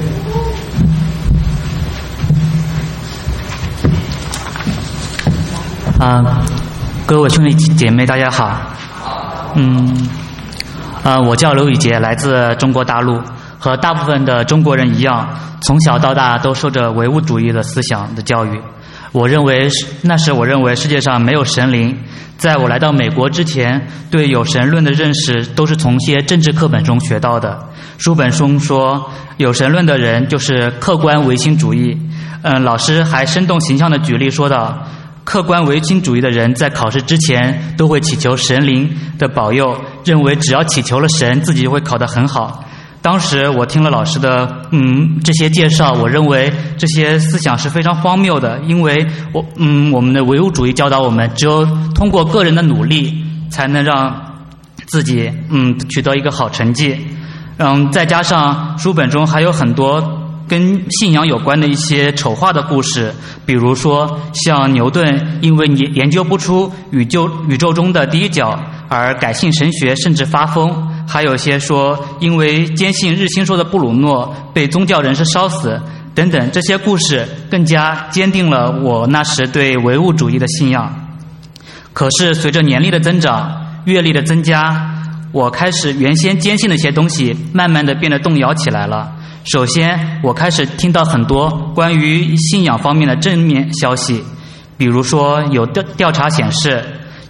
啊，各位兄弟姐妹，大家好。嗯，呃，我叫刘宇杰，来自中国大陆。和大部分的中国人一样，从小到大都受着唯物主义的思想的教育。我认为，那时我认为世界上没有神灵。在我来到美国之前，对有神论的认识都是从些政治课本中学到的。书本中说，有神论的人就是客观唯心主义。嗯，老师还生动形象地举例说道，客观唯心主义的人在考试之前都会祈求神灵的保佑，认为只要祈求了神，自己就会考得很好。当时我听了老师的嗯这些介绍，我认为这些思想是非常荒谬的，因为我嗯我们的唯物主义教导我们，只有通过个人的努力，才能让自己嗯取得一个好成绩。嗯，再加上书本中还有很多跟信仰有关的一些丑化的故事，比如说像牛顿因为研究不出宇宙宇宙中的第一角而改信神学，甚至发疯。还有些说因为坚信日心说的布鲁诺被宗教人士烧死等等，这些故事更加坚定了我那时对唯物主义的信仰。可是随着年龄的增长，阅历的增加，我开始原先坚信的一些东西慢慢的变得动摇起来了。首先，我开始听到很多关于信仰方面的正面消息，比如说有调调查显示，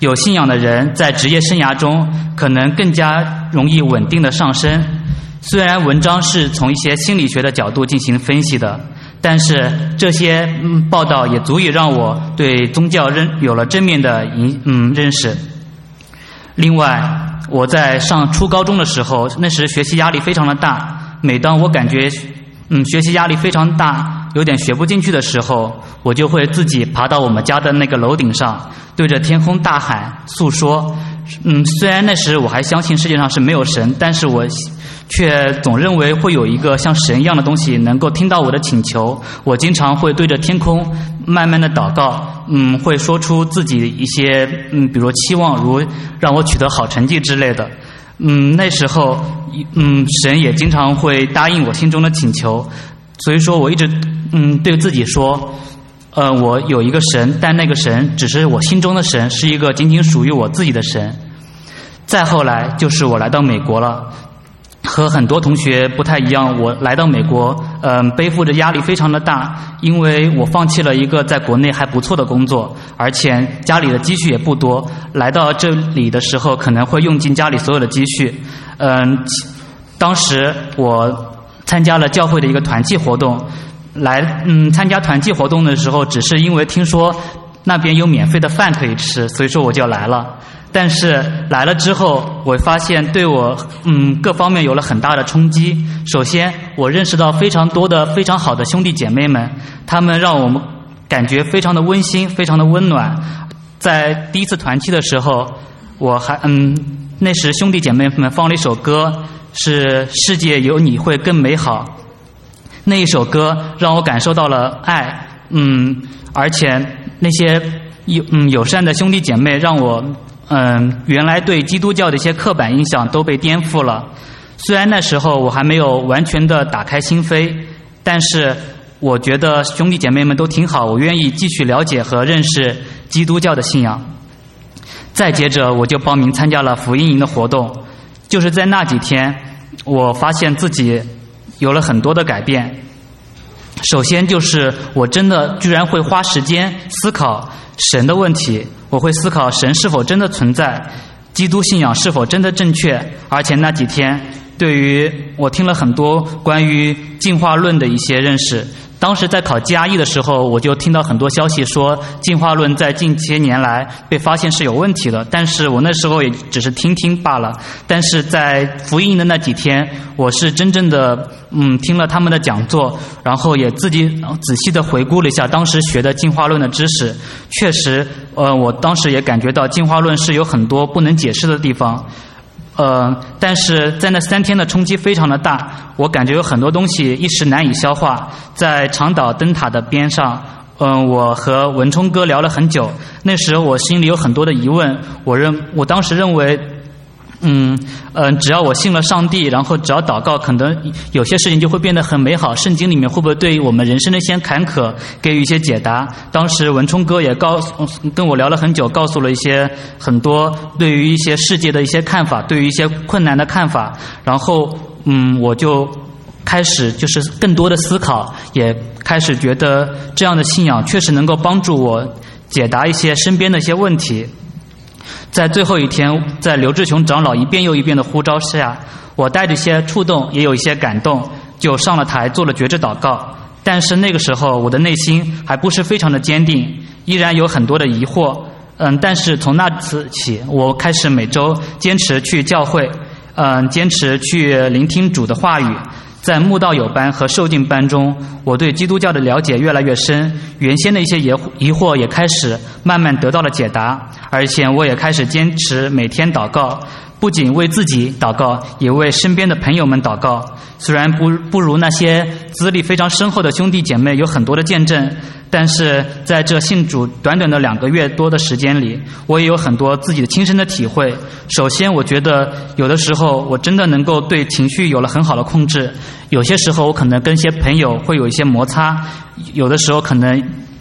有信仰的人在职业生涯中可能更加容易稳定的上升。虽然文章是从一些心理学的角度进行分析的，但是这些嗯报道也足以让我对宗教认有了正面的影嗯认识。另外，我在上初高中的时候，那时学习压力非常的大，每当我感觉嗯学习压力非常大，有点学不进去的时候，我就会自己爬到我们家的那个楼顶上，对着天空大喊诉说。嗯，虽然那时我还相信世界上是没有神，但是我却总认为会有一个像神一样的东西能够听到我的请求。我经常会对着天空慢慢的祷告，嗯，会说出自己一些嗯，比如期望，如让我取得好成绩之类的。嗯，那时候嗯，神也经常会答应我心中的请求，所以说我一直嗯对自己说，呃，我有一个神，但那个神只是我心中的神，是一个仅仅属于我自己的神。再后来就是我来到美国了。和很多同学不太一样，我来到美国，嗯、呃，背负着压力非常的大，因为我放弃了一个在国内还不错的工作，而且家里的积蓄也不多。来到这里的时候，可能会用尽家里所有的积蓄。嗯、呃，当时我参加了教会的一个团契活动，来，嗯，参加团契活动的时候，只是因为听说那边有免费的饭可以吃，所以说我就来了。但是来了之后，我发现对我嗯各方面有了很大的冲击。首先，我认识到非常多的非常好的兄弟姐妹们，他们让我们感觉非常的温馨，非常的温暖。在第一次团契的时候，我还嗯那时兄弟姐妹们放了一首歌，是世界有你会更美好。那一首歌让我感受到了爱，嗯，而且那些友嗯友善的兄弟姐妹让我嗯，原来对基督教的一些刻板印象都被颠覆了。虽然那时候我还没有完全的打开心扉，但是我觉得兄弟姐妹们都挺好，我愿意继续了解和认识基督教的信仰。再接着我就报名参加了福音营的活动，就是在那几天，我发现自己有了很多的改变。首先就是我真的居然会花时间思考神的问题，我会思考神是否真的存在，基督信仰是否真的正确。而且那几天对于我听了很多关于进化论的一些认识。当时在考 G R E 的时候，我就听到很多消息说进化论在近些年来被发现是有问题的，但是我那时候也只是听听罢了。但是在福音的那几天，我是真正的嗯听了他们的讲座，然后也自己仔细的回顾了一下当时学的进化论的知识。确实呃我当时也感觉到进化论是有很多不能解释的地方。呃，但是在那三天的冲击非常的大，我感觉有很多东西一时难以消化。在长岛灯塔的边上，嗯、呃，我和文冲哥聊了很久。那时候我心里有很多的疑问，我认我当时认为，嗯嗯、呃，只要我信了上帝，然后只要祷告，可能有些事情就会变得很美好。圣经里面会不会对我们人生的一些坎坷给予一些解答？当时文冲哥也告跟我聊了很久，告诉了一些很多对于一些世界的一些看法，对于一些困难的看法。然后嗯，我就开始就是更多的思考，也开始觉得这样的信仰确实能够帮助我解答一些身边的一些问题。在最后一天，在刘志雄长老一遍又一遍的呼召下，我带着一些触动，也有一些感动，就上了台做了觉知祷告。但是那个时候我的内心还不是非常的坚定，依然有很多的疑惑。嗯，但是从那次起，我开始每周坚持去教会，嗯，坚持去聆听主的话语。在慕道友班和受浸班中，我对基督教的了解越来越深，原先的一些疑惑也开始慢慢得到了解答，而且我也开始坚持每天祷告，不仅为自己祷告，也为身边的朋友们祷告。虽然不不如那些资历非常深厚的兄弟姐妹有很多的见证，但是在这信主短短的两个月多的时间里，我也有很多自己的亲身的体会。首先，我觉得有的时候我真的能够对情绪有了很好的控制，有些时候我可能跟一些朋友会有一些摩擦，有的时候可能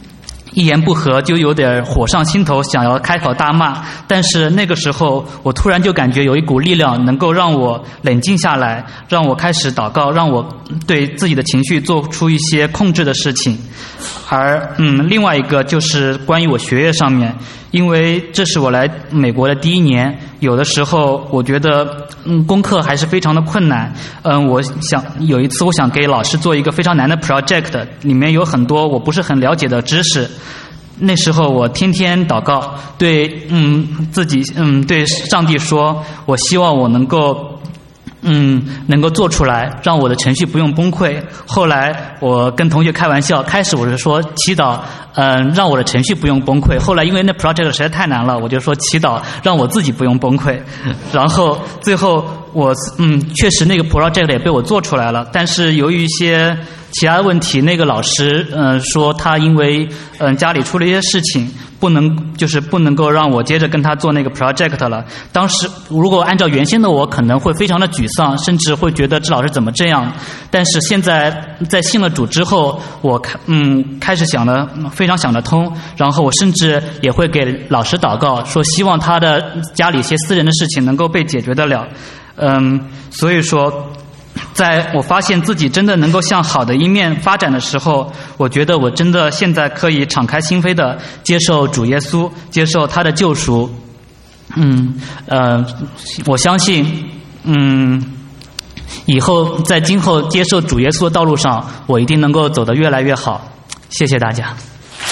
一言不合就有点火上心头，想要开口大骂。但是那个时候，我突然就感觉有一股力量能够让我冷静下来，让我开始祷告，让我对自己的情绪做出一些控制的事情。而嗯，另外一个就是关于我学业上面，因为这是我来美国的第一年，有的时候我觉得嗯功课还是非常的困难。嗯，我想有一次我想给老师做一个非常难的 project， 里面有很多我不是很了解的知识。那时候我天天祷告，对嗯自己嗯对上帝说，我希望我能够嗯能够做出来，让我的程序不用崩溃。后来我跟同学开玩笑，开始我是说祈祷嗯让我的程序不用崩溃，后来因为那 project 实在太难了，我就说祈祷让我自己不用崩溃。然后最后我嗯确实那个 project 也被我做出来了，但是由于一些其他的问题，那个老师嗯、呃、说他因为嗯、呃、家里出了一些事情，不能就是不能够让我接着跟他做那个 project 了。当时如果按照原先的我，可能会非常的沮丧，甚至会觉得这老师怎么这样。但是现在在信了主之后，我开嗯开始想的非常想得通，然后我甚至也会给老师祷告，说希望他的家里一些私人的事情能够被解决得了。嗯，所以说在我发现自己真的能够向好的一面发展的时候，我觉得我真的现在可以敞开心扉的接受主耶稣，接受他的救赎。嗯呃，我相信嗯以后在今后接受主耶稣的道路上，我一定能够走得越来越好。谢谢大家。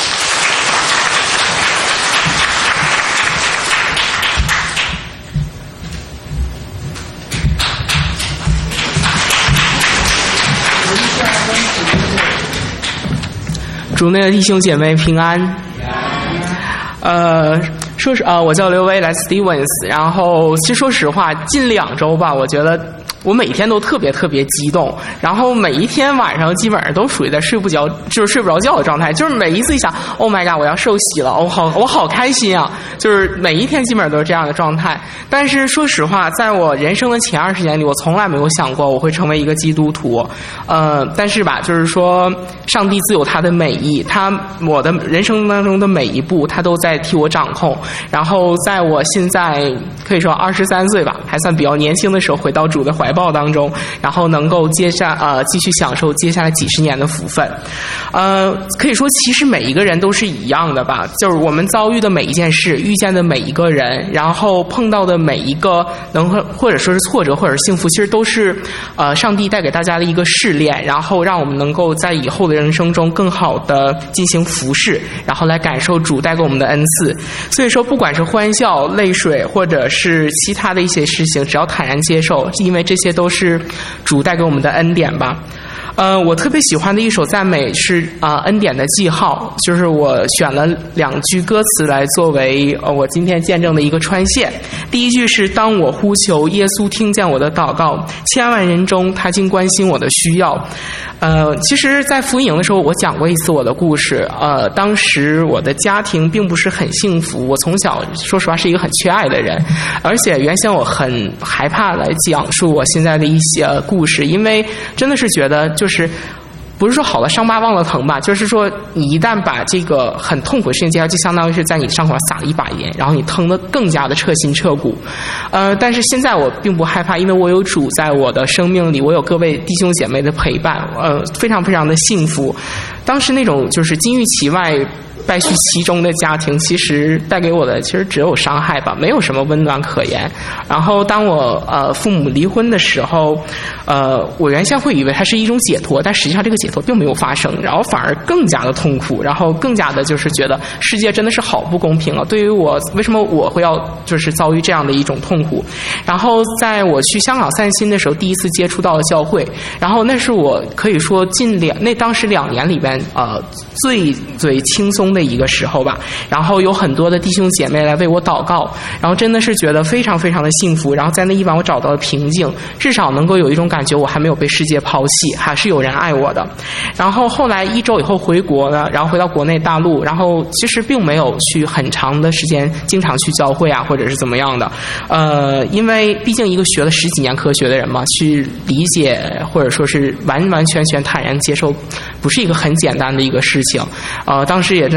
主内的弟兄姐妹平安。呃，说实啊，我叫刘威，来自 Stevens。然后，其实说实话，近两周吧，我觉得我每天都特别特别激动，然后每一天晚上基本上都属于在睡不着，就是睡不着觉的状态。就是每一次一想 ，Oh my god， 我要受洗了，我好我好开心啊！就是每一天基本上都是这样的状态。但是说实话，在我人生的前二十年里，我从来没有想过我会成为一个基督徒。呃，但是吧，就是说，上帝自有他的美意，他我的人生当中的每一步，他都在替我掌控。然后在我现在可以说二十三岁吧，还算比较年轻的时候，回到主的怀抱当中，然后能够接下呃继续享受接下来几十年的福分。呃，可以说其实每一个人都是一样的吧，就是我们遭遇的每一件事，遇见的每一个人，然后碰到的每一个能或者说是挫折或者是幸福，其实都是呃上帝带给大家的一个试炼，然后让我们能够在以后的人生中更好的进行服侍，然后来感受主带给我们的恩赐。所以说不管是欢笑、泪水或者是其他的一些事情，只要坦然接受，因为这些都是主带给我们的恩典吧。呃，我特别喜欢的一首赞美是啊、呃、恩典的记号，就是我选了两句歌词来作为呃我今天见证的一个穿线。第一句是当我呼求，耶稣听见我的祷告，千万人中他竟关心我的需要。呃，其实在福音营的时候我讲过一次我的故事。呃，当时我的家庭并不是很幸福，我从小说实话是一个很缺爱的人，而且原先我很害怕来讲述我现在的一些故事，因为真的是觉得就是不是说好了伤疤忘了疼吧，就是说你一旦把这个很痛苦的事情接下来，就相当于是在你伤口上撒了一把盐，然后你疼得更加的彻心彻骨。呃，但是现在我并不害怕，因为我有主在我的生命里，我有各位弟兄姐妹的陪伴，呃，非常非常的幸福。当时那种就是金玉其外败絮其中的家庭，其实带给我的其实只有伤害吧，没有什么温暖可言。然后当我呃父母离婚的时候，呃我原先会以为它是一种解脱，但实际上这个解脱并没有发生，然后反而更加的痛苦，然后更加的就是觉得世界真的是好不公平啊！对于我，为什么我会要就是遭遇这样的一种痛苦？然后在我去香港散心的时候，第一次接触到了教会，然后那是我可以说近两那当时两年里边呃最最轻松的一个时候吧。然后有很多的弟兄姐妹来为我祷告，然后真的是觉得非常非常的幸福。然后在那一晚我找到了平静，至少能够有一种感觉我还没有被世界抛弃，还是有人爱我的。然后后来一周以后回国呢，然后回到国内大陆，然后其实并没有去很长的时间经常去教会啊或者是怎么样的。呃，因为毕竟一个学了十几年科学的人嘛，去理解或者说是完完全全坦然接受不是一个很简单的一个事情。呃，当时也真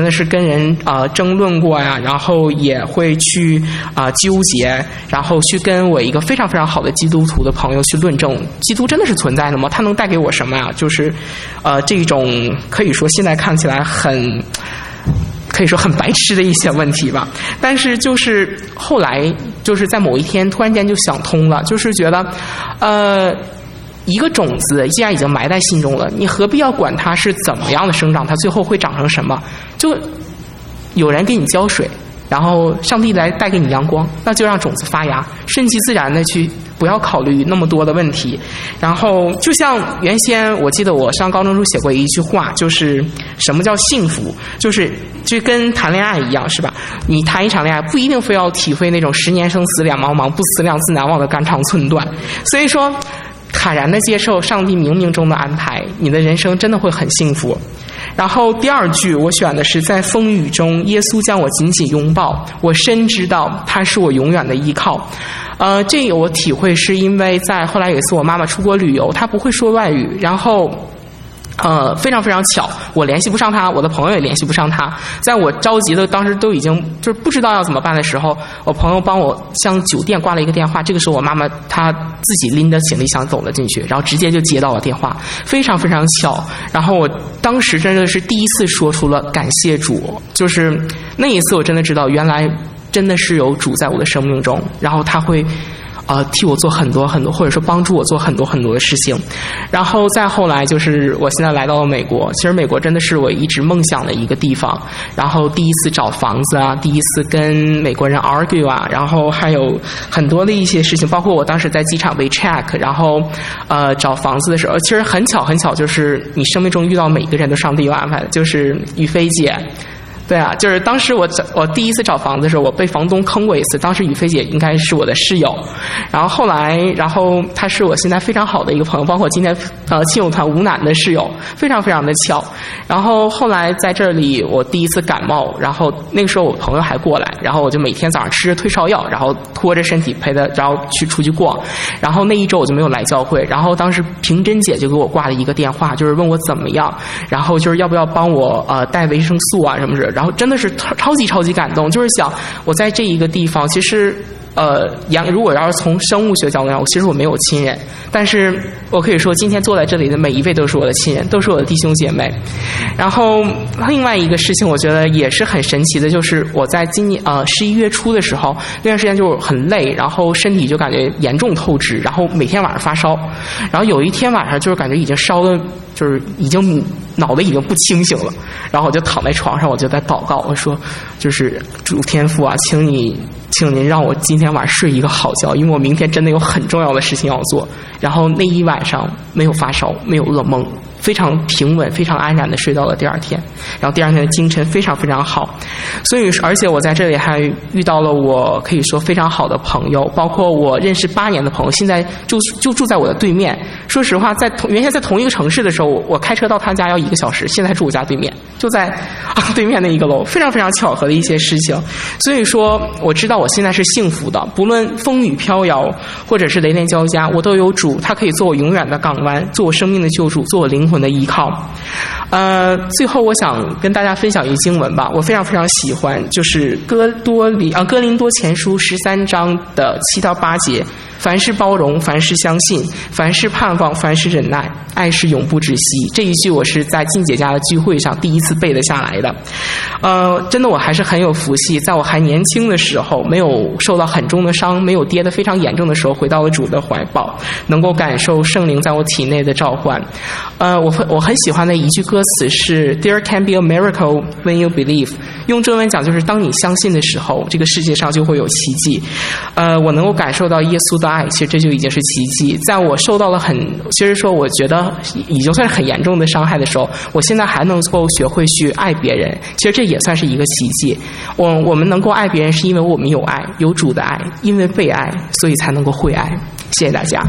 真的是跟人啊、呃、争论过呀，然后也会去啊、呃、纠结，然后去跟我一个非常非常好的基督徒的朋友去论证，基督真的是存在的吗？它能带给我什么呀？就是呃这种可以说现在看起来很。可以说很白痴的一些问题吧，但是就是后来就是在某一天突然间就想通了，就是觉得，呃，一个种子既然已经埋在心中了，你何必要管它是怎么样的生长，它最后会长成什么？就有人给你浇水，然后上帝来带给你阳光，那就让种子发芽，顺其自然的去，不要考虑那么多的问题。然后就像原先我记得我上高中时候写过一句话，就是什么叫幸福，就是就跟谈恋爱一样，是吧？你谈一场恋爱不一定非要体会那种十年生死两茫茫，不思量自难忘的肝肠寸断，所以说坦然的接受上帝冥冥中的安排，你的人生真的会很幸福。然后第二句我选的是在风雨中耶稣将我紧紧拥抱，我深知道他是我永远的依靠。呃，这个我体会是因为在后来有一次我妈妈出国旅游，她不会说外语，然后呃，非常非常巧，我联系不上他，我的朋友也联系不上他。在我着急的当时都已经就是不知道要怎么办的时候，我朋友帮我向酒店挂了一个电话。这个时候我妈妈她自己拎着行李箱走了进去，然后直接就接到了电话，非常非常巧。然后我当时真的是第一次说出了感谢主，就是那一次我真的知道原来真的是有主在我的生命中，然后他会呃，替我做很多很多，或者说帮助我做很多很多的事情。然后再后来就是我现在来到了美国，其实美国真的是我一直梦想的一个地方。然后第一次找房子啊，第一次跟美国人 argue 啊，然后还有很多的一些事情，包括我当时在机场被 check， 然后呃找房子的时候，其实很巧很巧，就是你生命中遇到每个人都上帝有安排的，就是于飞姐。对啊，就是当时我我第一次找房子的时候，我被房东坑过一次。当时雨飞姐应该是我的室友，然后后来，然后她是我现在非常好的一个朋友，包括今天呃亲友团吴楠的室友，非常非常的巧。然后后来在这里，我第一次感冒，然后那个时候我朋友还过来，然后我就每天早上吃着退烧药，然后拖着身体陪他，然后去出去逛。然后那一周我就没有来教会。然后当时平珍姐就给我挂了一个电话，就是问我怎么样，然后就是要不要帮我呃带维生素啊什么的。然后真的是超级超级感动，就是想我在这一个地方，其实呃，如果要是从生物学角度上，其实我没有亲人，但是我可以说今天坐在这里的每一位都是我的亲人，都是我的弟兄姐妹。然后另外一个事情，我觉得也是很神奇的，就是我在今年呃十一月初的时候，那段时间就很累，然后身体就感觉严重透支，然后每天晚上发烧，然后有一天晚上就是感觉已经烧的，就是已经脑子已经不清醒了，然后我就躺在床上，我就在祷告，我说就是主天父啊，请你请您让我今天晚上睡一个好觉，因为我明天真的有很重要的事情要做。然后那一晚上没有发烧，没有噩梦，非常平稳，非常安然的睡到了第二天。然后第二天的精神非常非常好，所以而且我在这里还遇到了我可以说非常好的朋友，包括我认识八年的朋友，现在就就住在我的对面。说实话，在同原先在同一个城市的时候，我开车到他家要一个小时，现在住我家对面，就在啊对面的一个楼，非常非常巧合的一些事情。所以说，我知道我现在是幸福的，不论风雨飘摇或者是雷电交加，我都有主，他可以做我永远的港湾，做我生命的救主，做我灵魂的依靠。呃，最后我想跟大家分享一经文吧，我非常非常喜欢，就是哥多里啊哥林多前书十三章的七到八节。凡事包容，凡事相信，凡事盼望，凡事忍耐，爱是永不止息。这一句我是在静姐家的聚会上第一次背得下来的。呃，真的我还是很有福气，在我还年轻的时候，没有受到很重的伤，没有跌得非常严重的时候，回到了主的怀抱，能够感受圣灵在我体内的召唤。呃，我我很喜欢的一句歌词是 There can be a miracle when you believe， 用中文讲就是当你相信的时候，这个世界上就会有奇迹。呃，我能够感受到耶稣的爱，其实这就已经是奇迹。在我受到了很，其实说我觉得已经算是很严重的伤害的时候，我现在还能够学会去爱别人，其实这也算是一个奇迹。我我们能够爱别人，是因为我们有爱，有主的爱，因为被爱，所以才能够会爱。谢谢大家。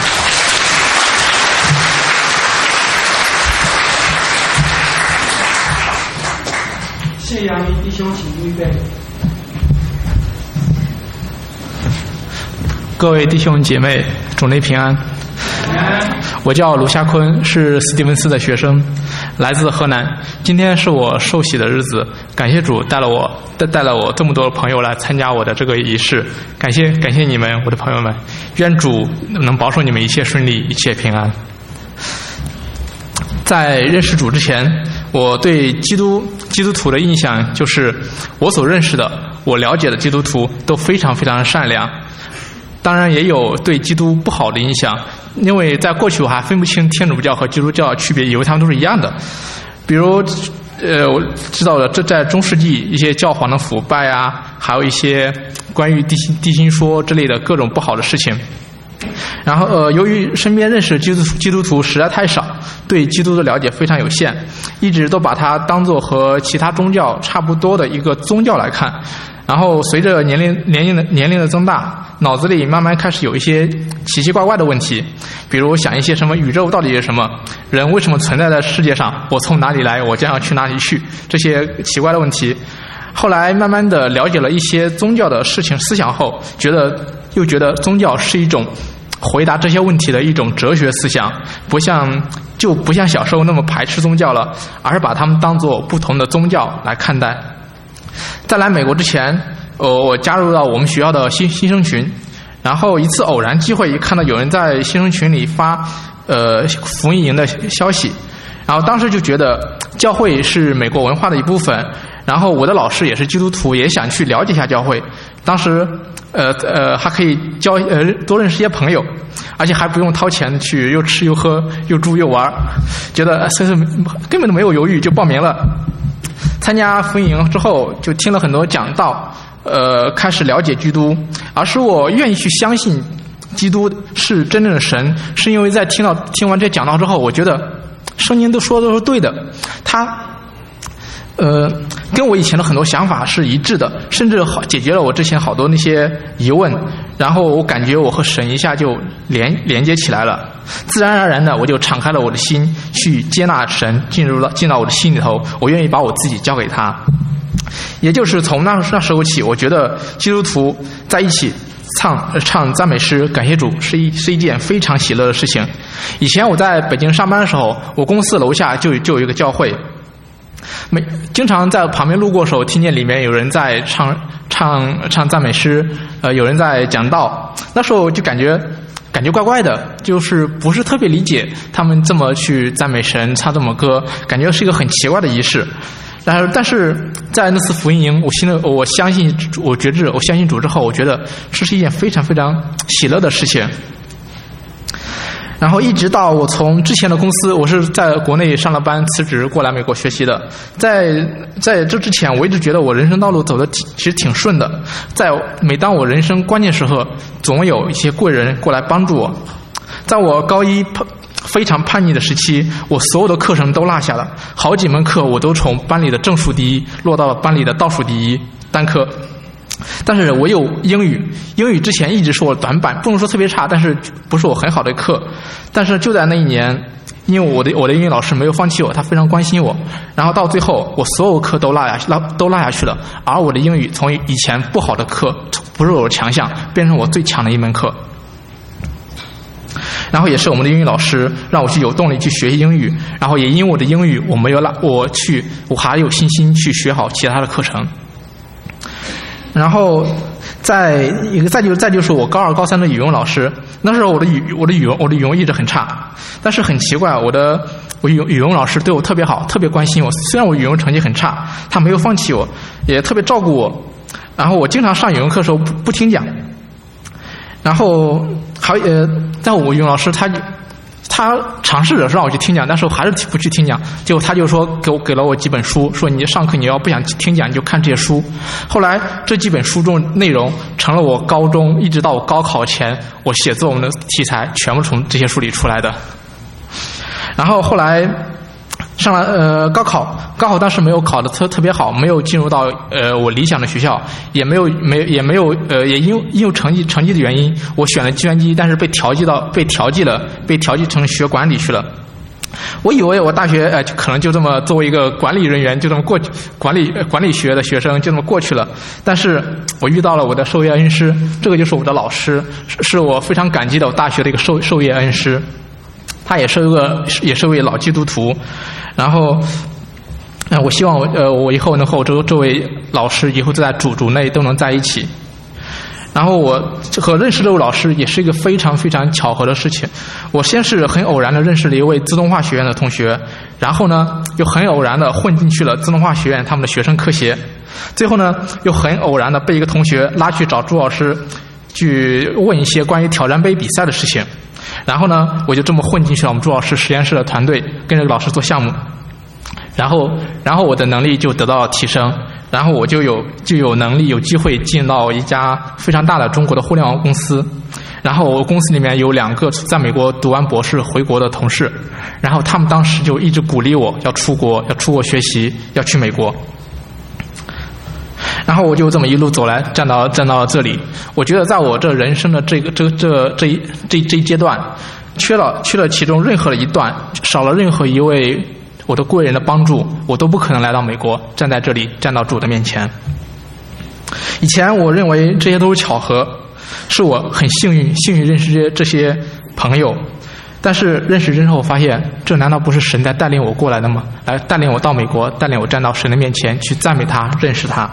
谢阳明弟兄，请预备。
各位弟兄姐妹，主内平安。我叫卢夏坤，是斯蒂文斯的学生。 来自河南。今天是我受洗的日子，感谢主带了我带带了我这么多的朋友来参加我的这个仪式，感谢感谢你们，我的朋友们，愿主能保守你们一切顺利，一切平安。在认识主之前，我对基督基督徒的印象就是我所认识的、我了解的基督徒都非常非常善良。当然也有对基督不好的印象，因为在过去我还分不清天主教和基督教的区别，以为他们都是一样的。比如，呃，我知道了，这在中世纪一些教皇的腐败啊，还有一些关于地心地心说之类的各种不好的事情。然后，呃，由于身边认识基督基督徒实在太少，对基督的了解非常有限，一直都把它当作和其他宗教差不多的一个宗教来看。然后随着年龄年龄的年龄的增大，脑子里慢慢开始有一些奇奇怪怪的问题，比如想一些什么宇宙到底是什么，人为什么存在在世界上，我从哪里来，我将要去哪里去，这些奇怪的问题。后来慢慢的了解了一些宗教的事情思想后，觉得又觉得宗教是一种回答这些问题的一种哲学思想，不像就不像小时候那么排斥宗教了，而是把它们当作不同的宗教来看待。在来美国之前，呃，我加入到我们学校的新新生群，然后一次偶然机会看到有人在新生群里发呃福音营的消息，然后当时就觉得教会是美国文化的一部分，然后我的老师也是基督徒，也想去了解一下教会。当时呃呃还可以交呃多认识一些朋友，而且还不用掏钱去又吃又喝又住又玩，觉得所以根本都没有犹豫就报名了。参加福音营之后，就听了很多讲道，呃，开始了解基督，而是我愿意去相信基督是真正的神，是因为在听到听完这讲道之后，我觉得圣经都说的都是对的，他呃跟我以前的很多想法是一致的，甚至好解决了我之前好多那些疑问，然后我感觉我和神一下就连连接起来了，自然而然的我就敞开了我的心去接纳神，进入了进到我的心里头，我愿意把我自己交给他。也就是从那那时候起，我觉得基督徒在一起唱唱赞美诗感谢主是一是一件非常喜乐的事情。以前我在北京上班的时候，我公司楼下就就有一个教会，每经常在旁边路过的时候，听见里面有人在唱唱唱赞美诗，呃，有人在讲道。那时候就感觉感觉怪怪的，就是不是特别理解他们这么去赞美神，唱这么歌，感觉是一个很奇怪的仪式。然后，但是在那次福音营，我心里我相信我觉知，我相信主之后，我觉得这是一件非常非常喜乐的事情。然后一直到我从之前的公司，我是在国内上了班辞职过来美国学习的，在在这之前，我一直觉得我人生道路走的其实挺顺的，在每当我人生关键时候，总有一些贵人过来帮助我。在我高一非常叛逆的时期，我所有的课程都落下了，好几门课我都从班里的正数第一落到了班里的倒数第一单科。但是我有英语，英语之前一直是我短板，不能说特别差，但是不是我很好的课。但是就在那一年，因为我的我的英语老师没有放弃我，他非常关心我，然后到最后我所有课都落下落都落下去了，而我的英语从以前不好的课，不是我的强项，变成我最强的一门课。然后也是我们的英语老师让我去有动力去学习英语，然后也因为我的英语，我没有拉我去，我还有信心去学好其他的课程。然后再一个再就是再就是我高二高三的语文老师，那时候我的语我的语文我的语文一直很差，但是很奇怪，我的我语语文老师对我特别好，特别关心我，虽然我语文成绩很差，他没有放弃我，也特别照顾我。然后我经常上语文课的时候不不听讲，然后还呃，在我语文老师他他尝试着让我去听讲，但是我还是不去听讲。结果他就说给我给了我几本书，说你上课你要不想听讲你就看这些书。后来这几本书中内容成了我高中一直到我高考前我写作文的题材，全部从这些书里出来的。然后后来上了呃高考，高考当时没有考得特特别好，没有进入到呃我理想的学校，也没有没也没有呃也因因为成绩成绩的原因，我选了计算机，但是被调剂到被调剂了，被调剂成学管理去了。我以为我大学呃可能就这么作为一个管理人员就这么过去，管理管理学的学生就这么过去了，但是我遇到了我的授业恩师，这个就是我的老师，是我非常感激的我大学的一个授授业恩师。 他也是一个也是位老基督徒，然后。嗯，我希望我呃，我以后能和我这这位老师以后在主主内都能在一起。然后我和认识这位老师也是一个非常非常巧合的事情。我先是很偶然的认识了一位自动化学院的同学，然后呢又很偶然的混进去了自动化学院他们的学生科协，最后呢又很偶然的被一个同学拉去找朱老师去问一些关于挑战杯比赛的事情，然后呢我就这么混进去了我们朱老师实验室的团队，跟这个老师做项目。然后，然后我的能力就得到了提升，然后我就有就有能力有机会进到一家非常大的中国的互联网公司，然后我公司里面有两个在美国读完博士回国的同事，然后他们当时就一直鼓励我要出国，要出国学习，要去美国。然后我就这么一路走来，站到站到这里。我觉得在我这人生的这个这这这一这这一阶段，缺了缺了其中任何的一段，少了任何一位我的贵人的帮助，我都不可能来到美国，站在这里，站到主的面前。以前我认为这些都是巧合，是我很幸运，幸运认识这些这些朋友。但是认识之后发现，这难道不是神在带领我过来的吗？来带领我到美国，带领我站到神的面前去赞美他，认识他。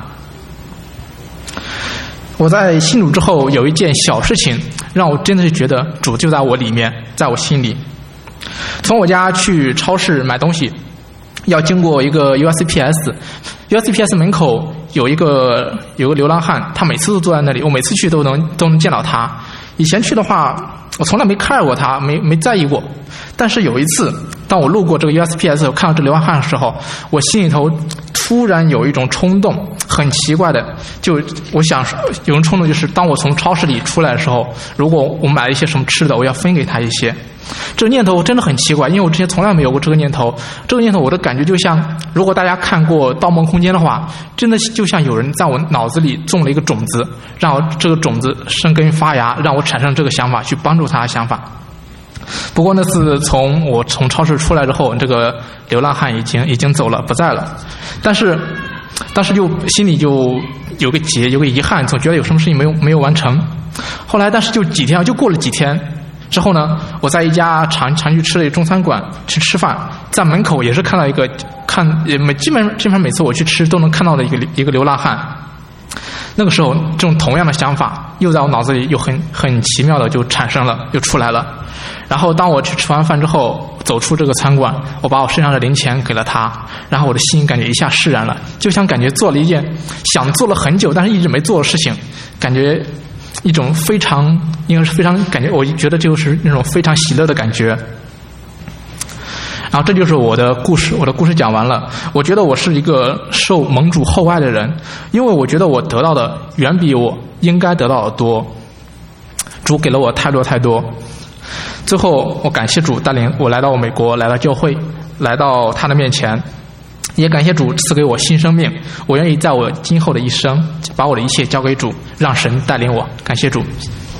我在信主之后，有一件小事情让我真的是觉得主就在我里面，在我心里。从我家去超市买东西，要经过一个 U S P S，U S P S 门口有一个有个流浪汉，他每次都坐在那里，我每次去都能都能见到他。以前去的话，我从来没看过他，没没在意过。但是有一次，当我路过这个 U S P S， 我看到这流浪汉的时候，我心里头突然有一种冲动，很奇怪的，就我想有种冲动，就是当我从超市里出来的时候，如果我买了一些什么吃的，我要分给他一些。这个念头真的很奇怪，因为我之前从来没有过这个念头。这个念头我的感觉就像，如果大家看过《盗梦空间》的话，真的就像有人在我脑子里种了一个种子，让我这个种子生根发芽，让我产生这个想法，去帮助他的想法。不过那次从我从超市出来之后，这个流浪汉已经已经走了，不在了。但是当时就心里就有个结，有个遗憾，总觉得有什么事情没有没有完成。后来但是就几天，就过了几天之后呢，我在一家常常去吃的中餐馆去吃饭，在门口也是看到一个看也每基本基本上每次我去吃都能看到的一个一个流浪汉。那个时候这种同样的想法又在我脑子里又很很奇妙的就产生了，又出来了。然后当我去吃完饭之后走出这个餐馆，我把我身上的零钱给了他，然后我的心感觉一下释然了，就像感觉做了一件想做了很久但是一直没做的事情，感觉一种非常应该是非常感觉，我觉得就是那种非常喜乐的感觉。然后这就是我的故事，我的故事讲完了。我觉得我是一个受蒙主厚爱的人，因为我觉得我得到的远比我应该得到的多，主给了我太多太多。最后我感谢主带领我来到美国，来到教会，来到他的面前，也感谢主赐给我新生命。我愿意在我今后的一生把我的一切交给主，让神带领我。感谢主。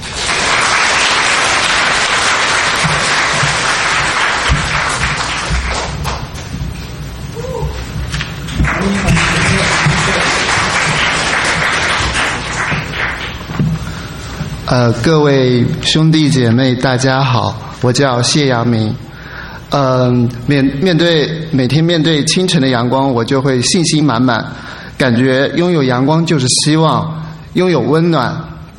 呃，各位兄弟姐妹，大家好，我叫谢阳明。嗯、呃，面面对每天面对清晨的阳光，我就会信心满满，感觉拥有阳光就是希望，拥有温暖。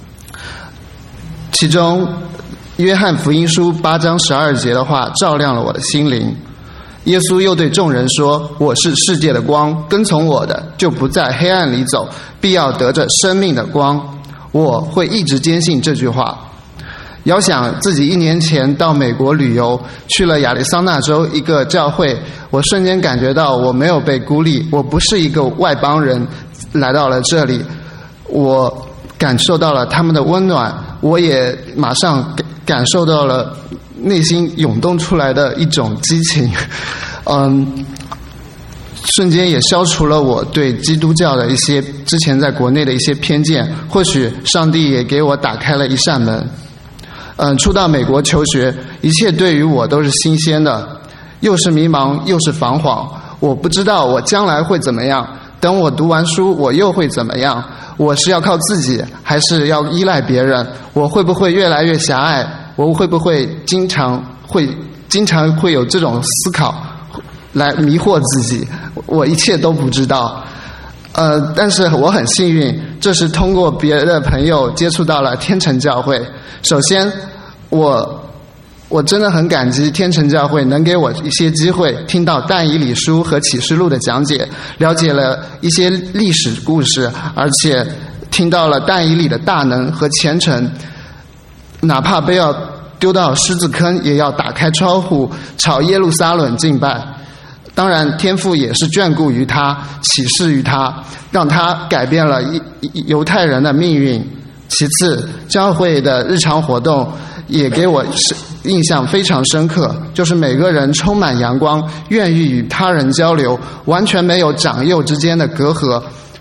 其中，约翰福音书八章十二节的话照亮了我的心灵。耶稣又对众人说：“我是世界的光，跟从我的，就不在黑暗里走，必要得着生命的光。”我会一直坚信这句话。遥想自己一年前到美国旅游，去了亚利桑那州一个教会，我瞬间感觉到我没有被孤立，我不是一个外邦人来到了这里，我感受到了他们的温暖，我也马上感受到了内心涌动出来的一种激情，嗯。瞬间也消除了我对基督教的一些之前在国内的一些偏见，或许上帝也给我打开了一扇门。嗯，初到美国求学，一切对于我都是新鲜的，又是迷茫又是彷徨，我不知道我将来会怎么样，等我读完书我又会怎么样，我是要靠自己还是要依赖别人，我会不会越来越狭隘，我会不会经常会经常会有这种思考来迷惑自己，我一切都不知道。呃，但是我很幸运，这是通过别的朋友接触到了天成教会。首先，我我真的很感激天成教会能给我一些机会，听到但以理书和启示录的讲解，了解了一些历史故事，而且听到了但以理的大能和虔诚，哪怕被要丢到狮子坑，也要打开窗户朝耶路撒冷敬拜。当然，天父也是眷顾于他，启示于他，让他改变了犹太人的命运。其次，教会的日常活动也给我印象非常深刻，就是每个人充满阳光，愿意与他人交流，完全没有长幼之间的隔阂。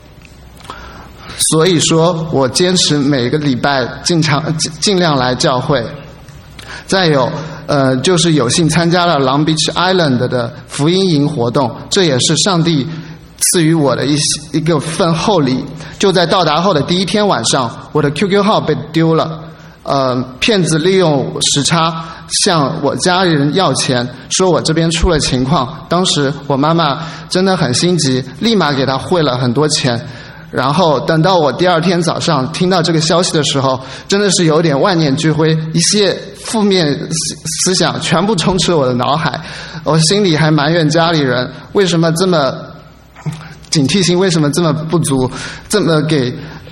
所以说我坚持每个礼拜尽常尽量来教会。再有呃，就是有幸参加了 Long Beach Island 的福音营活动，这也是上帝赐予我的一一个份厚礼。就在到达后的第一天晚上，我的 Q Q 号被丢了，呃，骗子利用时差向我家里人要钱，说我这边出了情况。当时我妈妈真的很心急，立马给他汇了很多钱。然后等到我第二天早上听到这个消息的时候，真的是有点万念俱灰，一些负面思想全部充斥我的脑海。我心里还埋怨家里人为什么这么警惕性，为什么这么不足，这么给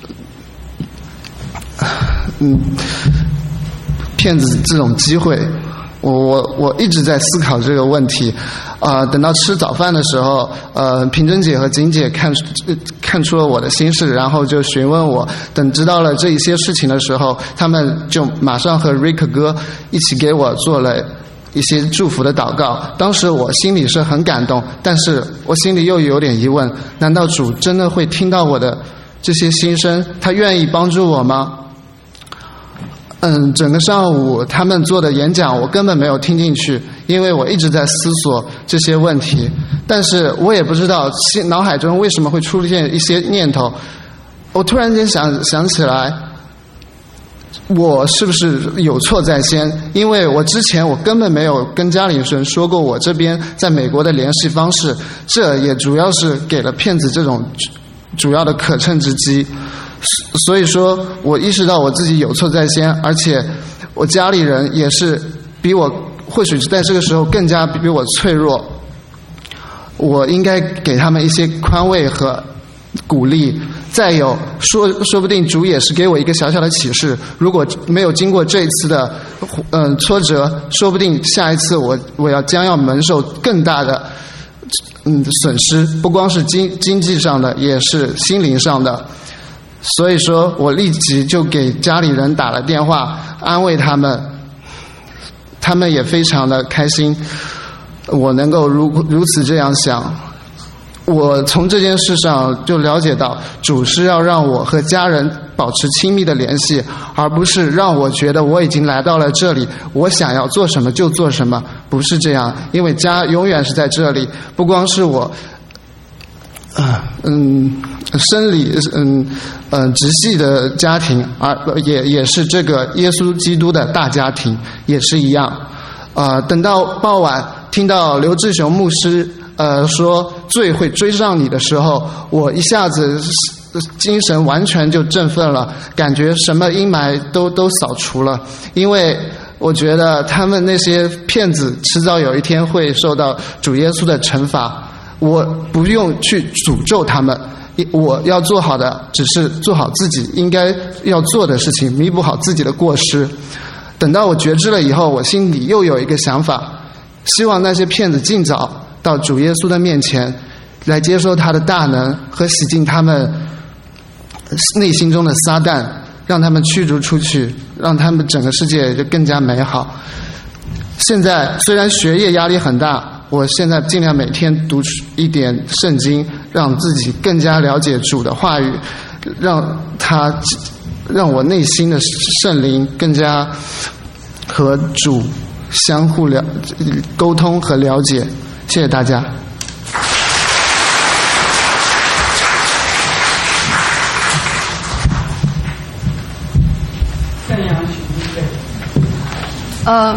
嗯骗子这种机会。我我我一直在思考这个问题，啊、呃，等到吃早饭的时候，呃，平珍姐和景姐看看出了我的心事，然后就询问我。等知道了这一些事情的时候，他们就马上和 Rick 哥一起给我做了一些祝福的祷告。当时我心里是很感动，但是我心里又有点疑问：难道主真的会听到我的这些心声？他愿意帮助我吗？嗯，整个上午他们做的演讲我根本没有听进去，因为我一直在思索这些问题，但是我也不知道脑海中为什么会出现一些念头。我突然间想想起来，我是不是有错在先？因为我之前我根本没有跟家里人说过我这边在美国的联系方式，这也主要是给了骗子这种主要的可乘之机。所以说我意识到我自己有错在先，而且我家里人也是比我或许在这个时候更加比我脆弱，我应该给他们一些宽慰和鼓励。再有说说不定主也是给我一个小小的启示，如果没有经过这一次的嗯、呃、挫折，说不定下一次我我要将要蒙受更大的嗯损失，不光是经经济上的，也是心灵上的。所以说我立即就给家里人打了电话，安慰他们，他们也非常的开心，我能够如如此这样想。我从这件事上就了解到，主是要让我和家人保持亲密的联系，而不是让我觉得我已经来到了这里，我想要做什么就做什么，不是这样。因为家永远是在这里，不光是我嗯，生理嗯嗯、呃、直系的家庭，而也也是这个耶稣基督的大家庭，也是一样。啊、呃，等到傍晚听到刘志雄牧师呃说罪会追上你的时候，我一下子精神完全就振奋了，感觉什么阴霾都都扫除了。因为我觉得他们那些骗子迟早有一天会受到主耶稣的惩罚。我不用去诅咒他们，我要做好的只是做好自己应该要做的事情，弥补好自己的过失。等到我觉知了以后，我心里又有一个想法，希望那些骗子尽早到主耶稣的面前来接受他的大能和洗净他们内心中的撒旦，让他们驱逐出去，让他们整个世界就更加美好。现在虽然学业压力很大，我现在尽量每天读一点圣经，让自己更加了解主的话语，让他让我内心的圣灵更加和主相互了沟通和了解。谢谢大家。
呃，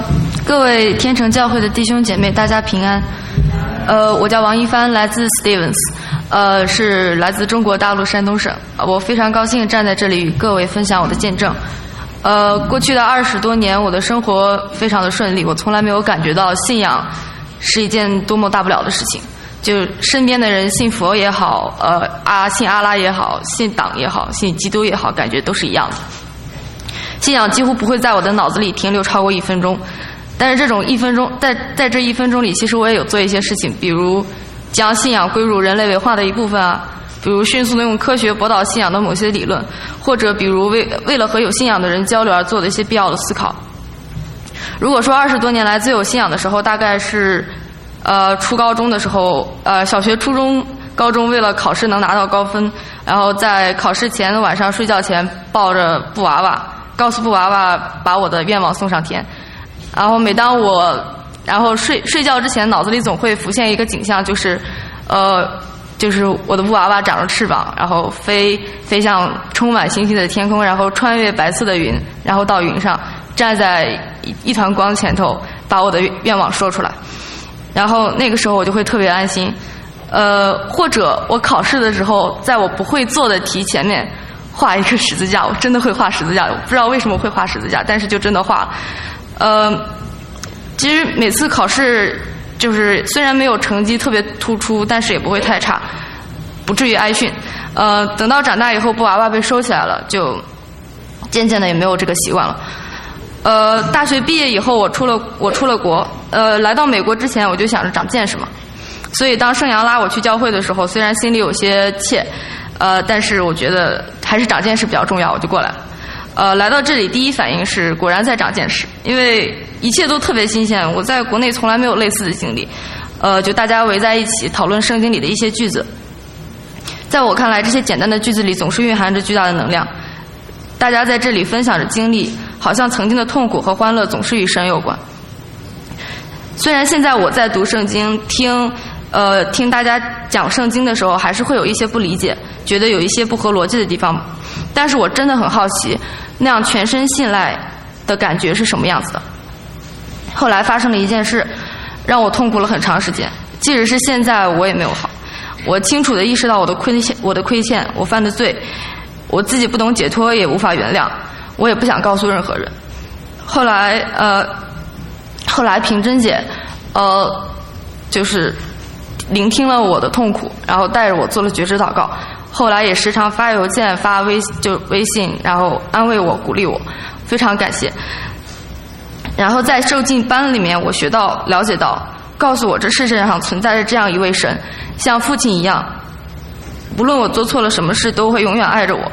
各位天成教会的弟兄姐妹，大家平安。呃，我叫王一帆，来自 Stevens， 呃，是来自中国大陆山东省。我非常高兴站在这里与各位分享我的见证。呃，过去的二十多年，我的生活非常的顺利，我从来没有感觉到信仰是一件多么大不了的事情。就身边的人信佛也好，呃，啊，信阿拉也好，信党也好，信基督也好，感觉都是一样的。信仰几乎不会在我的脑子里停留超过一分钟。但是这种一分钟，在在这一分钟里，其实我也有做一些事情，比如将信仰归入人类文化的一部分啊，比如迅速的用科学驳倒信仰的某些理论，或者比如为为了和有信仰的人交流而做的一些必要的思考。如果说二十多年来最有信仰的时候，大概是呃初高中的时候，呃小学、初中、高中为了考试能拿到高分，然后在考试前晚上睡觉前抱着布娃娃，告诉布娃娃把我的愿望送上天。然后每当我然后睡睡觉之前，脑子里总会浮现一个景象，就是呃就是我的布娃娃长着翅膀，然后飞飞向充满星星的天空，然后穿越白色的云，然后到云上站在一一团光前头，把我的愿望说出来。然后那个时候我就会特别安心。呃或者我考试的时候，在我不会做的题前面画一个十字架，我真的会画十字架，我不知道为什么会画十字架，但是就真的画了。呃，其实每次考试就是虽然没有成绩特别突出，但是也不会太差，不至于挨训。呃，等到长大以后，布娃娃被收起来了，就渐渐的也没有这个习惯了。呃，大学毕业以后，我出了我出了国，呃，来到美国之前，我就想着长见识嘛。所以当圣阳拉我去教会的时候，虽然心里有些怯，呃，但是我觉得还是长见识比较重要，我就过来了。呃，来到这里第一反应是果然在长见识，因为一切都特别新鲜，我在国内从来没有类似的经历。呃，就大家围在一起讨论圣经里的一些句子，在我看来，这些简单的句子里总是蕴含着巨大的能量。大家在这里分享着经历，好像曾经的痛苦和欢乐总是与神有关。虽然现在我在读圣经，听呃听大家讲圣经的时候，还是会有一些不理解，觉得有一些不合逻辑的地方，但是我真的很好奇，那样全身信赖的感觉是什么样子的。后来发生了一件事，让我痛苦了很长时间，即使是现在我也没有好。我清楚地意识到我的亏欠，我的亏欠，我犯的罪，我自己不懂解脱，也无法原谅，我也不想告诉任何人。后来呃后来平珍姐呃就是聆听了我的痛苦，然后带着我做了觉知祷告，后来也时常发邮件发微就微信，然后安慰我鼓励我，非常感谢。然后在受浸班里面，我学到了解到，告诉我这世界上存在着这样一位神，像父亲一样，无论我做错了什么事都会永远爱着我，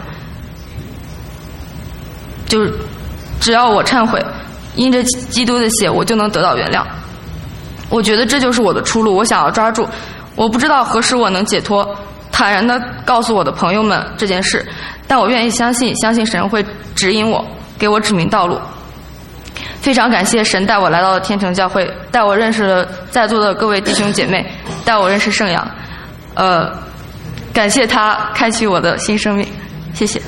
就是只要我忏悔，因着基督的血我就能得到原谅。我觉得这就是我的出路，我想要抓住，我不知道何时我能解脱，坦然地告诉我的朋友们这件事，但我愿意相信，相信神会指引我，给我指明道路。非常感谢神带我来到了天成教会，带我认识了在座的各位弟兄姐妹，带我认识圣阳，呃，感谢他开启我的新生命，谢谢。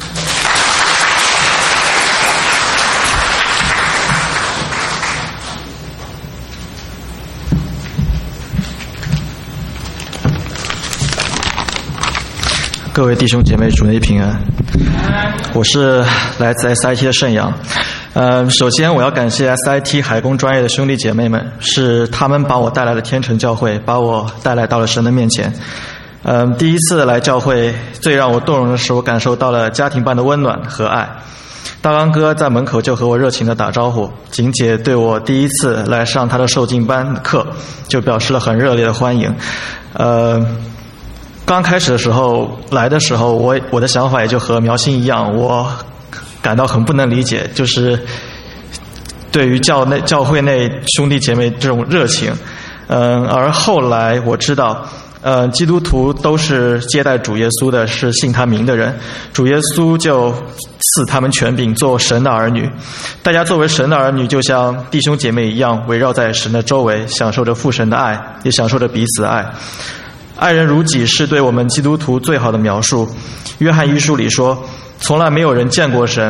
各位弟兄姐妹，主内平安。我是来自 S I T 的圣阳。呃，首先我要感谢 S I T 海工专业的兄弟姐妹们，是他们把我带来了天成教会，把我带来到了神的面前。嗯、呃，第一次来教会，最让我动容的是，我感受到了家庭般的温暖和爱。大刚哥在门口就和我热情地打招呼，景姐对我第一次来上他的受浸班课，就表示了很热烈的欢迎。呃。刚开始的时候来的时候，我我的想法也就和苗心一样，我感到很不能理解，就是对于教内教会内兄弟姐妹这种热情。嗯，而后来我知道，呃，基督徒都是接待主耶稣的，是信他名的人，主耶稣就赐他们权柄做神的儿女。大家作为神的儿女，就像弟兄姐妹一样，围绕在神的周围，享受着父神的爱，也享受着彼此的爱。爱人如己是对我们基督徒最好的描述。约翰一书里说，从来没有人见过神，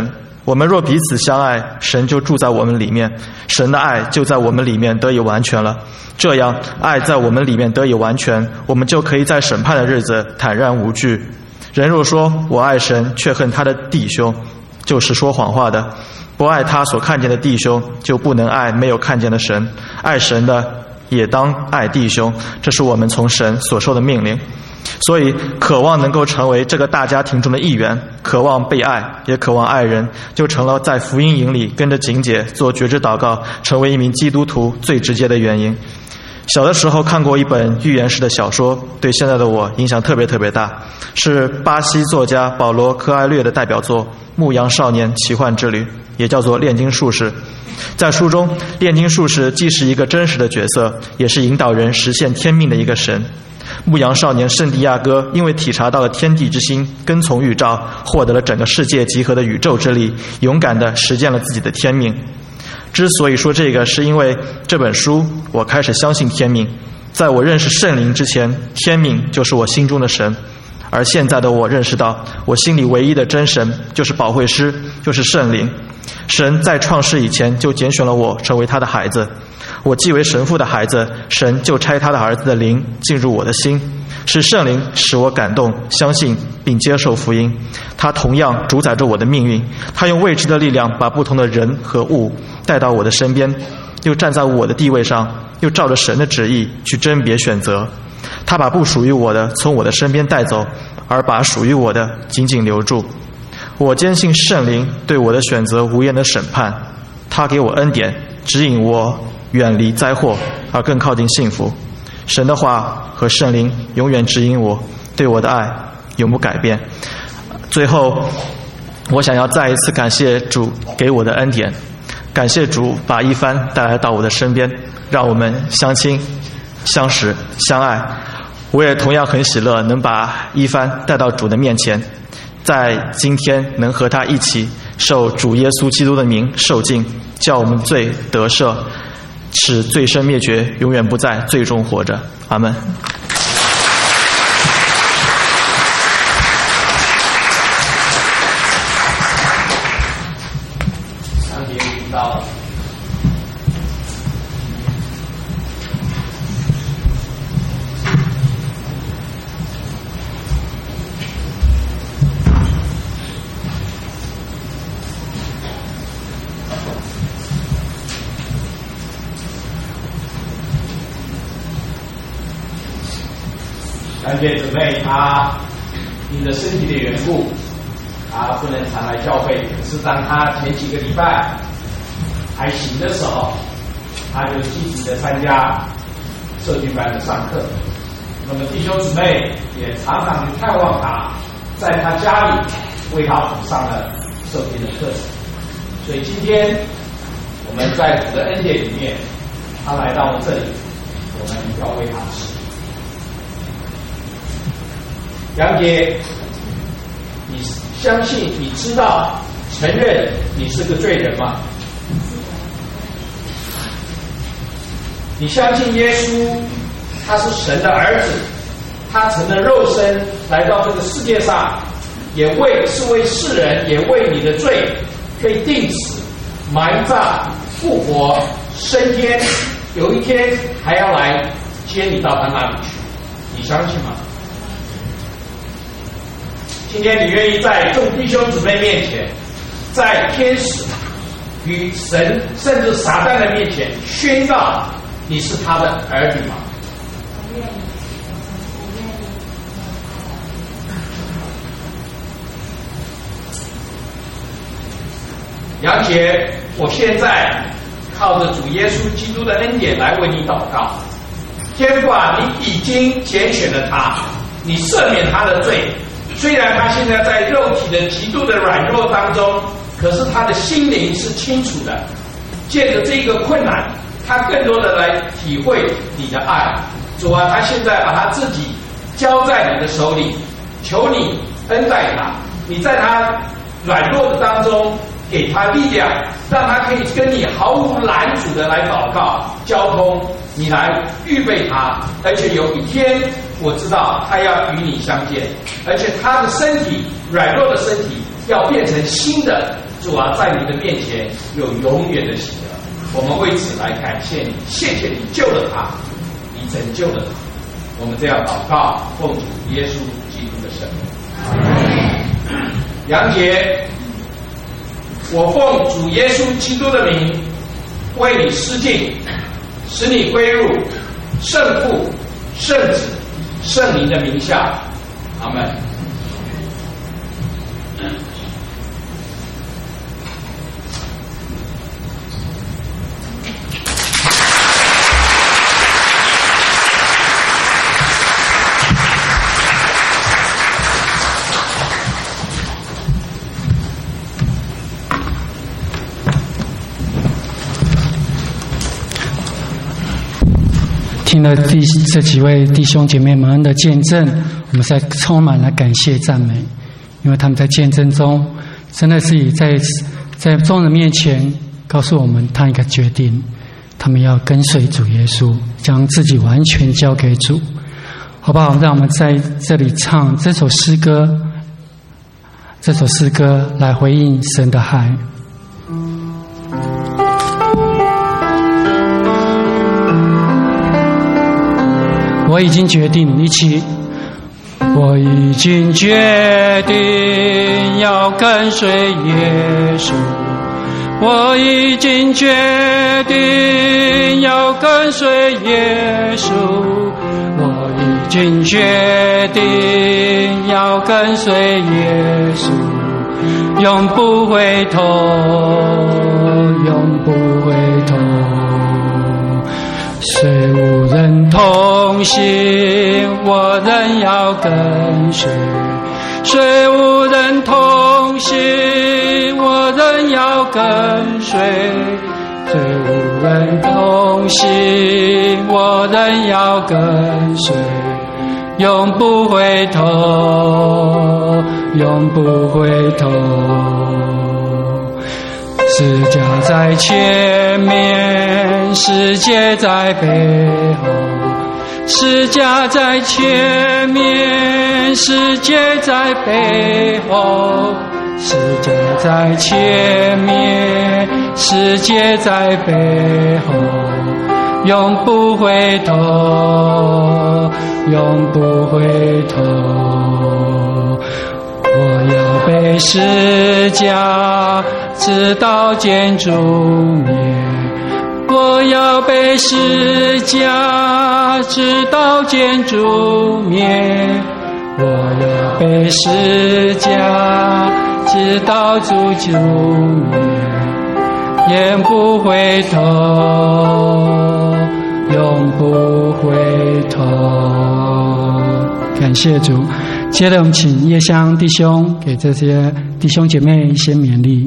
我们若彼此相爱，神就住在我们里面，神的爱就在我们里面得以完全了。这样，爱在我们里面得以完全，我们就可以在审判的日子坦然无惧。人若说我爱神，却恨他的弟兄，就是说谎话的。不爱他所看见的弟兄，就不能爱没有看见的神。爱神的也当爱弟兄，这是我们从神所受的命令。所以渴望能够成为这个大家庭中的一员，渴望被爱，也渴望爱人，就成了在福音营里跟着景姐做觉知祷告，成为一名基督徒最直接的原因。小的时候看过一本寓言式的小说，对现在的我影响特别特别大，是巴西作家保罗·科埃略的代表作《牧羊少年奇幻之旅》，也叫做炼金术士。在书中，炼金术士既是一个真实的角色，也是引导人实现天命的一个神。牧羊少年圣地亚哥因为体察到了天地之心，跟从预兆，获得了整个世界集合的宇宙之力，勇敢地实践了自己的天命。之所以说这个，是因为这本书我开始相信天命。在我认识圣灵之前，天命就是我心中的神，而现在的我认识到，我心里唯一的真神就是保惠师，就是圣灵。神在创世以前就拣选了我成为他的孩子，我既为神父的孩子，神就差他的儿子的灵进入我的心，是圣灵使我感动、相信并接受福音。他同样主宰着我的命运，他用未知的力量把不同的人和物带到我的身边，又站在我的地位上，又照着神的旨意去甄别选择。他把不属于我的从我的身边带走，而把属于我的紧紧留住。我坚信圣灵对我的选择无言的审判，他给我恩典，指引我远离灾祸而更靠近幸福。神的话和圣灵永远指引我，对我的爱永不改变。最后，我想要再一次感谢主给我的恩典，感谢主把一帆带来到我的身边，让我们相亲、相识、相爱。我也同样很喜乐能把一帆带到主的面前，在今天能和他一起受主耶稣基督的名受尽，叫我们罪得赦，使罪身灭绝，永远不在罪中活着。阿们。
上节遇到感谢姊妹，她因着身体的缘故，她不能常来教会。可是当她前几个礼拜还行的时候，她就积极的参加社区班的上课。那么弟兄姊妹也常常去探望她，在她家里为她补上了社区的课程。所以今天我们在主的恩典里面，她来到了这里，我们要为她祈祷。杨姐，你相信、你知道、承认你是个罪人吗？你相信耶稣，他是神的儿子，他成了肉身来到这个世界上，也为是为世人，也为你的罪被钉死、埋葬、复活、升天，有一天还要来接你到他那里去，你相信吗？今天你愿意在众弟兄姊妹面前，在天使与神甚至撒旦的面前宣告你是他的儿女吗？杨姐，我现在靠着主耶稣基督的恩典来为你祷告。天父啊，你已经拣选了他，你赦免他的罪。虽然他现在在肉体的极度的软弱当中，可是他的心灵是清楚的。借着这个困难，他更多的来体会你的爱。主啊，他现在把他自己交在你的手里，求你恩待他。你在他软弱的当中给他力量，让他可以跟你毫无拦阻的来祷告交通，你来预备他。而且有一天我知道他要与你相见，而且他的身体软弱的身体要变成新的， 主啊，在你的面前有永远的喜乐。我们为此来感谢你，谢谢你救了他，你拯救了他。我们这样祷告，奉主耶稣基督的圣名。杨杰，我奉主耶稣基督的名，为你施浸，使你归入圣父、圣子、圣灵的名下。阿门。
听了弟这几位弟兄姐妹们的见证，我们才充满了感谢赞美，因为他们在见证中真的是在在众人面前告诉我们他一个决定，他们要跟随主耶稣，将自己完全交给主。好不好？让我们在这里唱这首诗歌，这首诗歌来回应神的爱。我已经决定，一起。我已经决定要跟随耶稣，我已经决定要跟随耶稣，我已经决定要跟随耶稣，永不回头，永不回头。虽无人同行，我仍要跟随；虽无人同行，我仍要跟随；虽无人同行，我仍要跟随。永不回头，永不回头。世界在前面，世界在背后；世界在前面，世界在背后；世界在前面，世界在背后。永不回头，永不回头。我要被十架直到见主面，我要被十架直到见主面，我要被十架直到主主面，永不回头，永不回头。感谢主。接着我们请叶香弟兄给这些弟兄姐妹一些勉励。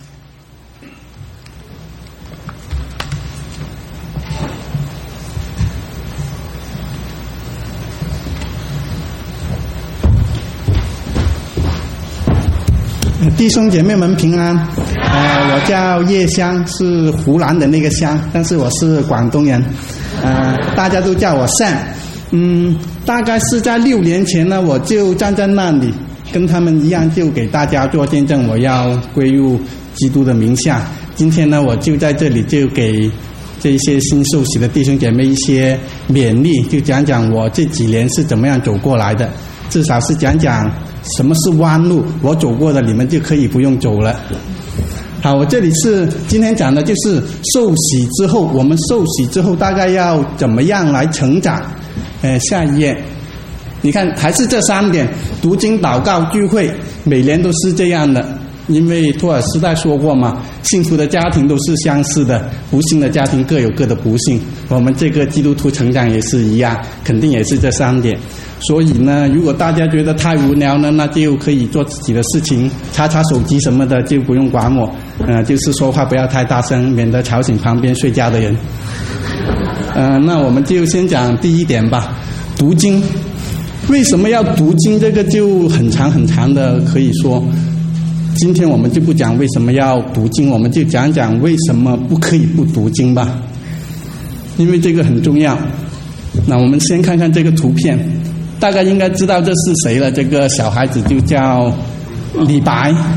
弟兄姐妹们平安，呃，我叫叶香，是湖南的那个香，但是我是广东人，呃，大家都叫我善。嗯，大概是在六年前呢，我就站在那里，跟他们一样，就给大家做见证，我要归入基督的名下。今天呢，我就在这里，就给这些新受洗的弟兄姐妹一些勉励，就讲讲我这几年是怎么样走过来的，至少是讲讲什么是弯路，我走过的，你们就可以不用走了。好，我这里是今天讲的就是受洗之后，我们受洗之后大概要怎么样来成长。呃，下一页，你看还是这三点：读经、祷告、聚会，每年都是这样的。因为托尔斯泰说过嘛，幸福的家庭都是相似的，不幸的家庭各有各的不幸。我们这个基督徒成长也是一样，肯定也是这三点。所以呢，如果大家觉得太无聊呢，那就可以做自己的事情，查查手机什么的，就不用管我。呃，就是说话不要太大声，免得吵醒旁边睡觉的人。呃，那我们就先讲第一点吧，读经。为什么要读经？这个就很长很长的，可以说，今天我们就不讲为什么要读经，我们就讲讲为什么不可以不读经吧，因为这个很重要。那我们先看看这个图片，大概应该知道这是谁了。这个小孩子就叫李白。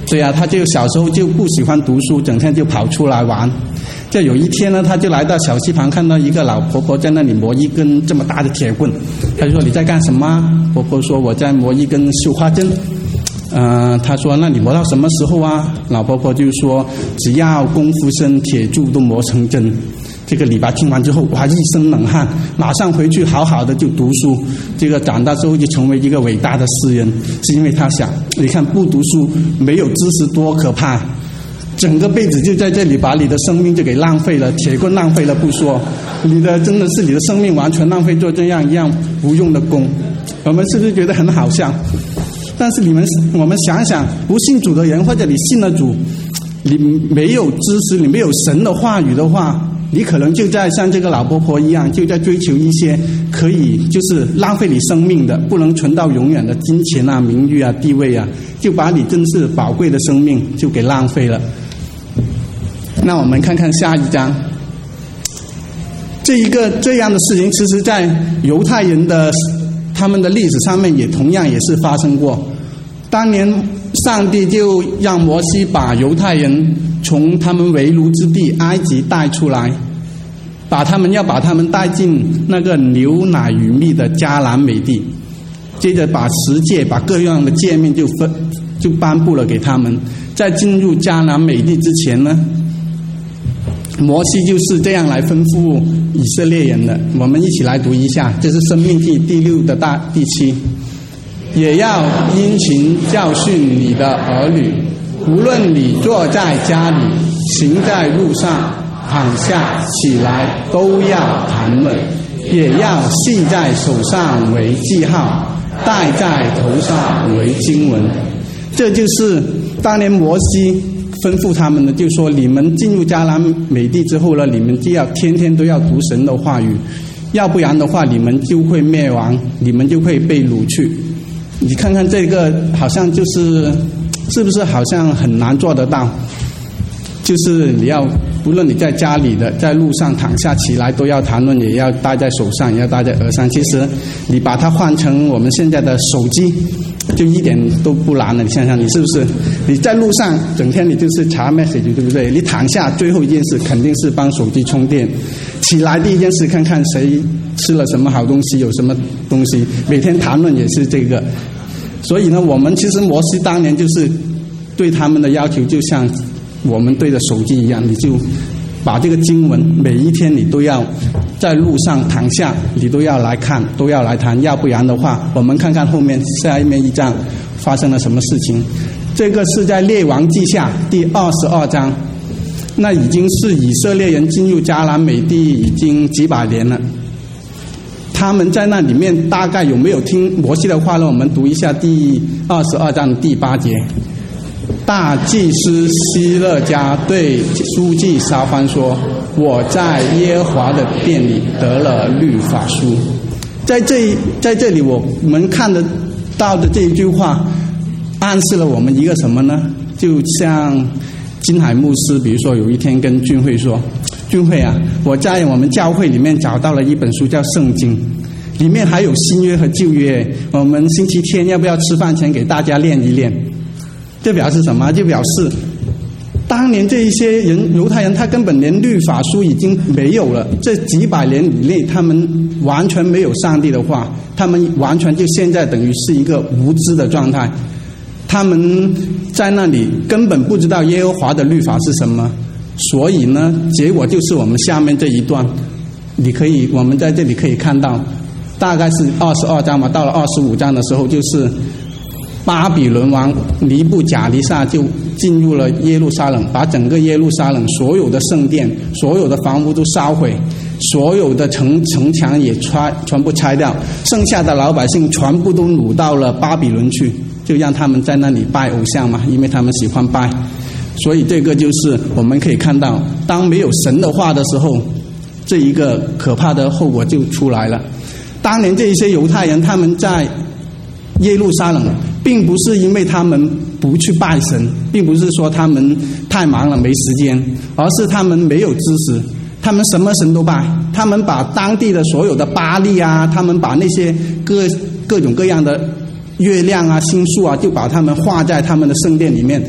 对啊，他就小时候就不喜欢读书，整天就跑出来玩。就有一天呢，他就来到小溪旁，看到一个老婆婆在那里磨一根这么大的铁棍。他就说：“你在干什么？”婆婆说：“我在磨一根绣花针。”呃，他说：“那你磨到什么时候啊？”老婆婆就说：“只要功夫深，铁柱都磨成针。”这个李白听完之后，哇，一身冷汗，马上回去好好的就读书。这个长大之后就成为一个伟大的诗人，是因为他想，你看不读书，没有知识多可怕，整个辈子就在这里把你的生命就给浪费了，铁棍浪费了不说，你的真的是你的生命完全浪费做这样一样无用的功。我们是不是觉得很好笑？但是你们我们想想，不信主的人或者你信了主，你没有知识，你没有神的话语的话，你可能就在像这个老婆婆一样，就在追求一些可以就是浪费你生命的，不能存到永远的金钱啊、名誉啊、地位啊，就把你真是宝贵的生命就给浪费了。那我们看看下一章，这一个这样的事情，其实在犹太人的他们的历史上面也同样也是发生过。当年上帝就让摩西把犹太人从他们为奴之地埃及带出来，把他们要把他们带进那个牛奶与蜜的迦南美地，接着把十诫把各样的诫命就分就颁布了给他们。在进入迦南美地之前呢，摩西就是这样来吩咐以色列人的。我们一起来读一下，这是申命记第六的大第七。也要殷勤教训你的儿女，无论你坐在家里，行在路上，躺下起来，都要谈论，也要系在手上为记号，戴在头上为经文。这就是当年摩西吩咐他们的，就说你们进入迦南美地之后呢，你们就要天天都要读神的话语，要不然的话你们就会灭亡，你们就会被掳去。你看看这个好像就是是不是好像很难做得到，就是你要不论你在家里的在路上躺下起来都要谈论，也要戴在手上，也要戴在额上。其实你把它换成我们现在的手机就一点都不难了。你想想你是不是你在路上整天你就是查 message 对不对？你躺下最后一件事肯定是帮手机充电，起来第一件事看看谁吃了什么好东西，有什么东西，每天谈论也是这个。所以呢，我们其实摩西当年就是对他们的要求就像我们对着手机一样，你就把这个经文每一天你都要在路上躺下，你都要来看，都要来谈，要不然的话，我们看看后面下面一章发生了什么事情。这个是在列王记下第二十二章，那已经是以色列人进入迦南美地已经几百年了。他们在那里面大概有没有听摩西的话呢？我们读一下第二十二章第八节。大祭司希勒家对书记沙番说：“我在耶和华的殿里得了律法书。”在这在这里我们看得到的这一句话，暗示了我们一个什么呢？就像金海牧师，比如说有一天跟俊慧说：“俊慧啊，我在我们教会里面找到了一本书叫《圣经》，里面还有新约和旧约，我们星期天要不要吃饭前给大家练一练？”这表示什么？就表示当年这一些人犹太人他根本连律法书已经没有了，这几百年以内他们完全没有上帝的话，他们完全就现在等于是一个无知的状态，他们在那里根本不知道耶和华的律法是什么。所以呢，结果就是我们下面这一段，你可以我们在这里可以看到，大概是二十二章嘛，到了二十五章的时候，就是巴比伦王尼布甲尼撒就进入了耶路撒冷，把整个耶路撒冷所有的圣殿、所有的房屋都烧毁，所有的城城墙也拆全部拆掉，剩下的老百姓全部都掳到了巴比伦去，就让他们在那里拜偶像嘛，因为他们喜欢拜。所以这个就是我们可以看到，当没有神的话的时候，这一个可怕的后果就出来了。当年这些犹太人他们在耶路撒冷，并不是因为他们不去拜神，并不是说他们太忙了没时间，而是他们没有知识，他们什么神都拜，他们把当地的所有的巴力啊，他们把那些各各种各样的月亮啊、星宿啊，就把他们画在他们的圣殿里面，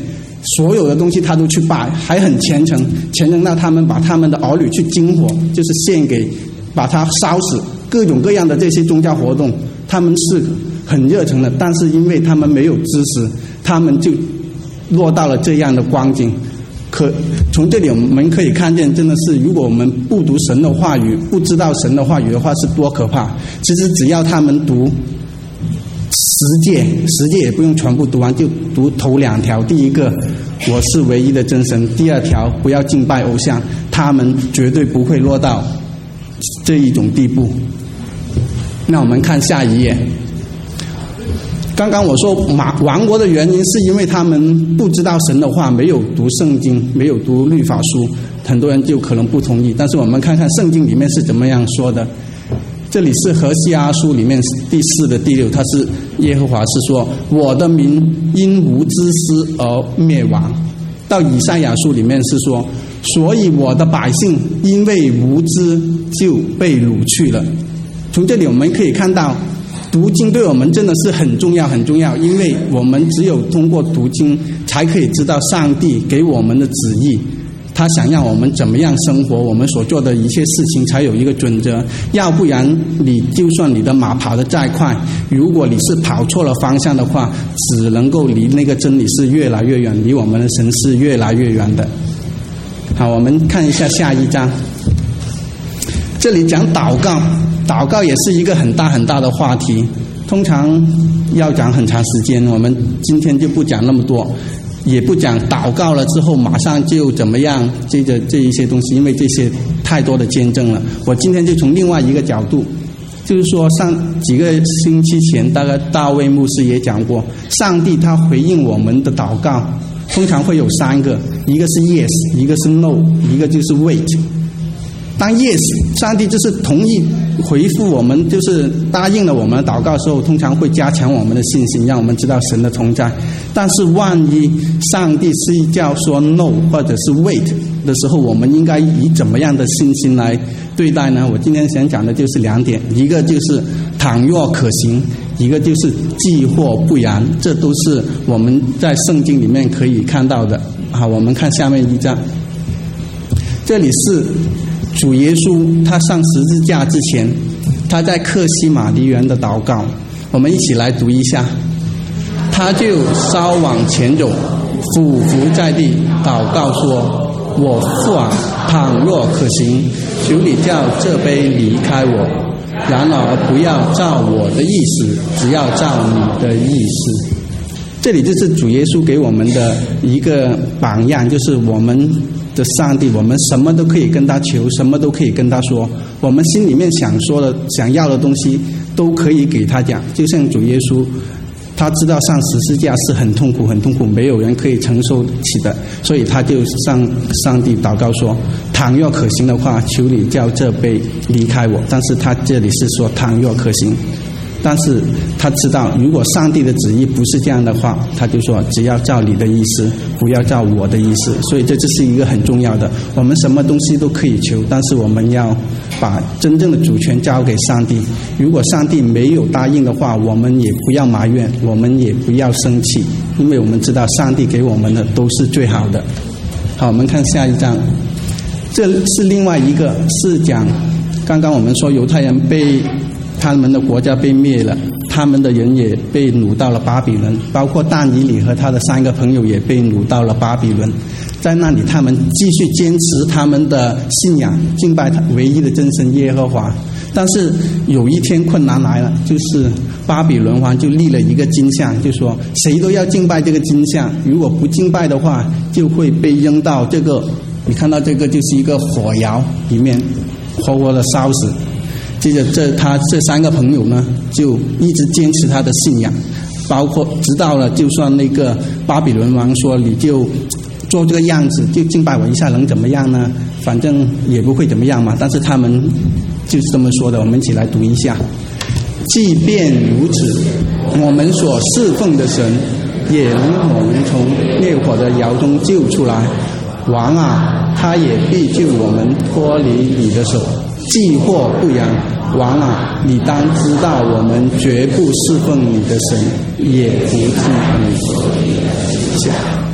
所有的东西他都去拜，还很虔诚，虔诚到他们把他们的儿女去金火，就是献给，把它烧死，各种各样的这些宗教活动，他们是很热诚的，但是因为他们没有知识，他们就落到了这样的光景。可从这里我们可以看见，真的是如果我们不读神的话语，不知道神的话语的话是多可怕。其实只要他们读十诫，十诫也不用全部读完，就读头两条。第一个，我是唯一的真神；第二条，不要敬拜偶像。他们绝对不会落到这一种地步。那我们看下一页。刚刚我说马亡国的原因是因为他们不知道神的话，没有读圣经，没有读律法书，很多人就可能不同意。但是我们看看圣经里面是怎么样说的。这里是何西阿书里面第四的第六，他是耶和华是说，我的民因无知识而灭亡。到以赛亚书里面是说，所以我的百姓因为无知就被掳去了。从这里我们可以看到，读经对我们真的是很重要很重要，因为我们只有通过读经才可以知道上帝给我们的旨意，他想让我们怎么样生活，我们所做的一切事情才有一个准则。要不然你就算你的马跑得再快，如果你是跑错了方向的话，只能够离那个真理是越来越远，离我们的神是越来越远的。好，我们看一下下一章。这里讲祷告，祷告也是一个很大很大的话题，通常要讲很长时间，我们今天就不讲那么多，也不讲祷告了之后马上就怎么样，这个这一些东西，因为这些太多的见证了。我今天就从另外一个角度，就是说上几个星期前，大概大卫牧师也讲过，上帝他回应我们的祷告通常会有三个，一个是 yes， 一个是 no， 一个就是 wait。当 yes， 上帝就是同意回复我们，就是答应了我们的祷告的时候，通常会加强我们的信心，让我们知道神的同在。但是万一上帝是叫说 no 或者是 wait 的时候，我们应该以怎么样的信心来对待呢？我今天想讲的就是两点，一个就是倘若可行，一个就是既或不然，这都是我们在圣经里面可以看到的。好，我们看下面一章，这里是主耶稣他上十字架之前，他在客西马尼园的祷告，我们一起来读一下。他就稍往前走，俯伏在地祷告说，我父啊，倘若可行，求你叫这杯离开我，然而不要照我的意思，只要照你的意思。这里就是主耶稣给我们的一个榜样，就是我们的上帝，我们什么都可以跟他求，什么都可以跟他说，我们心里面想说的想要的东西都可以给他讲。就像主耶稣他知道上十字架是很痛苦很痛苦，没有人可以承受起的，所以他就向上帝祷告说，倘若可行的话，求你叫这杯离开我。但是他这里是说倘若可行，但是他知道如果上帝的旨意不是这样的话，他就说只要照你的意思，不要照我的意思。所以这就是一个很重要的，我们什么东西都可以求，但是我们要把真正的主权交给上帝。如果上帝没有答应的话，我们也不要埋怨，我们也不要生气，因为我们知道上帝给我们的都是最好的。好，我们看下一章，这是另外一个，是讲刚刚我们说犹太人被他们的国家被灭了，他们的人也被掳到了巴比伦，包括但以理和他的三个朋友也被掳到了巴比伦。在那里他们继续坚持他们的信仰，敬拜他唯一的真神耶和华。但是有一天困难来了，就是巴比伦王就立了一个金像，就说谁都要敬拜这个金像，如果不敬拜的话就会被扔到这个，你看到这个就是一个火窑里面活活的烧死。接着这他这三个朋友呢就一直坚持他的信仰，包括直到了就算那个巴比伦王说你就做这个样子，就敬拜我一下能怎么样呢？反正也不会怎么样嘛。但是他们就是这么说的，我们一起来读一下。即便如此，我们所侍奉的神也能我们从烈火的窑中救出来。王啊，他也必救我们脱离你的手。既或不然，王啊，你当知道我们绝不侍奉你的神，也不敬你。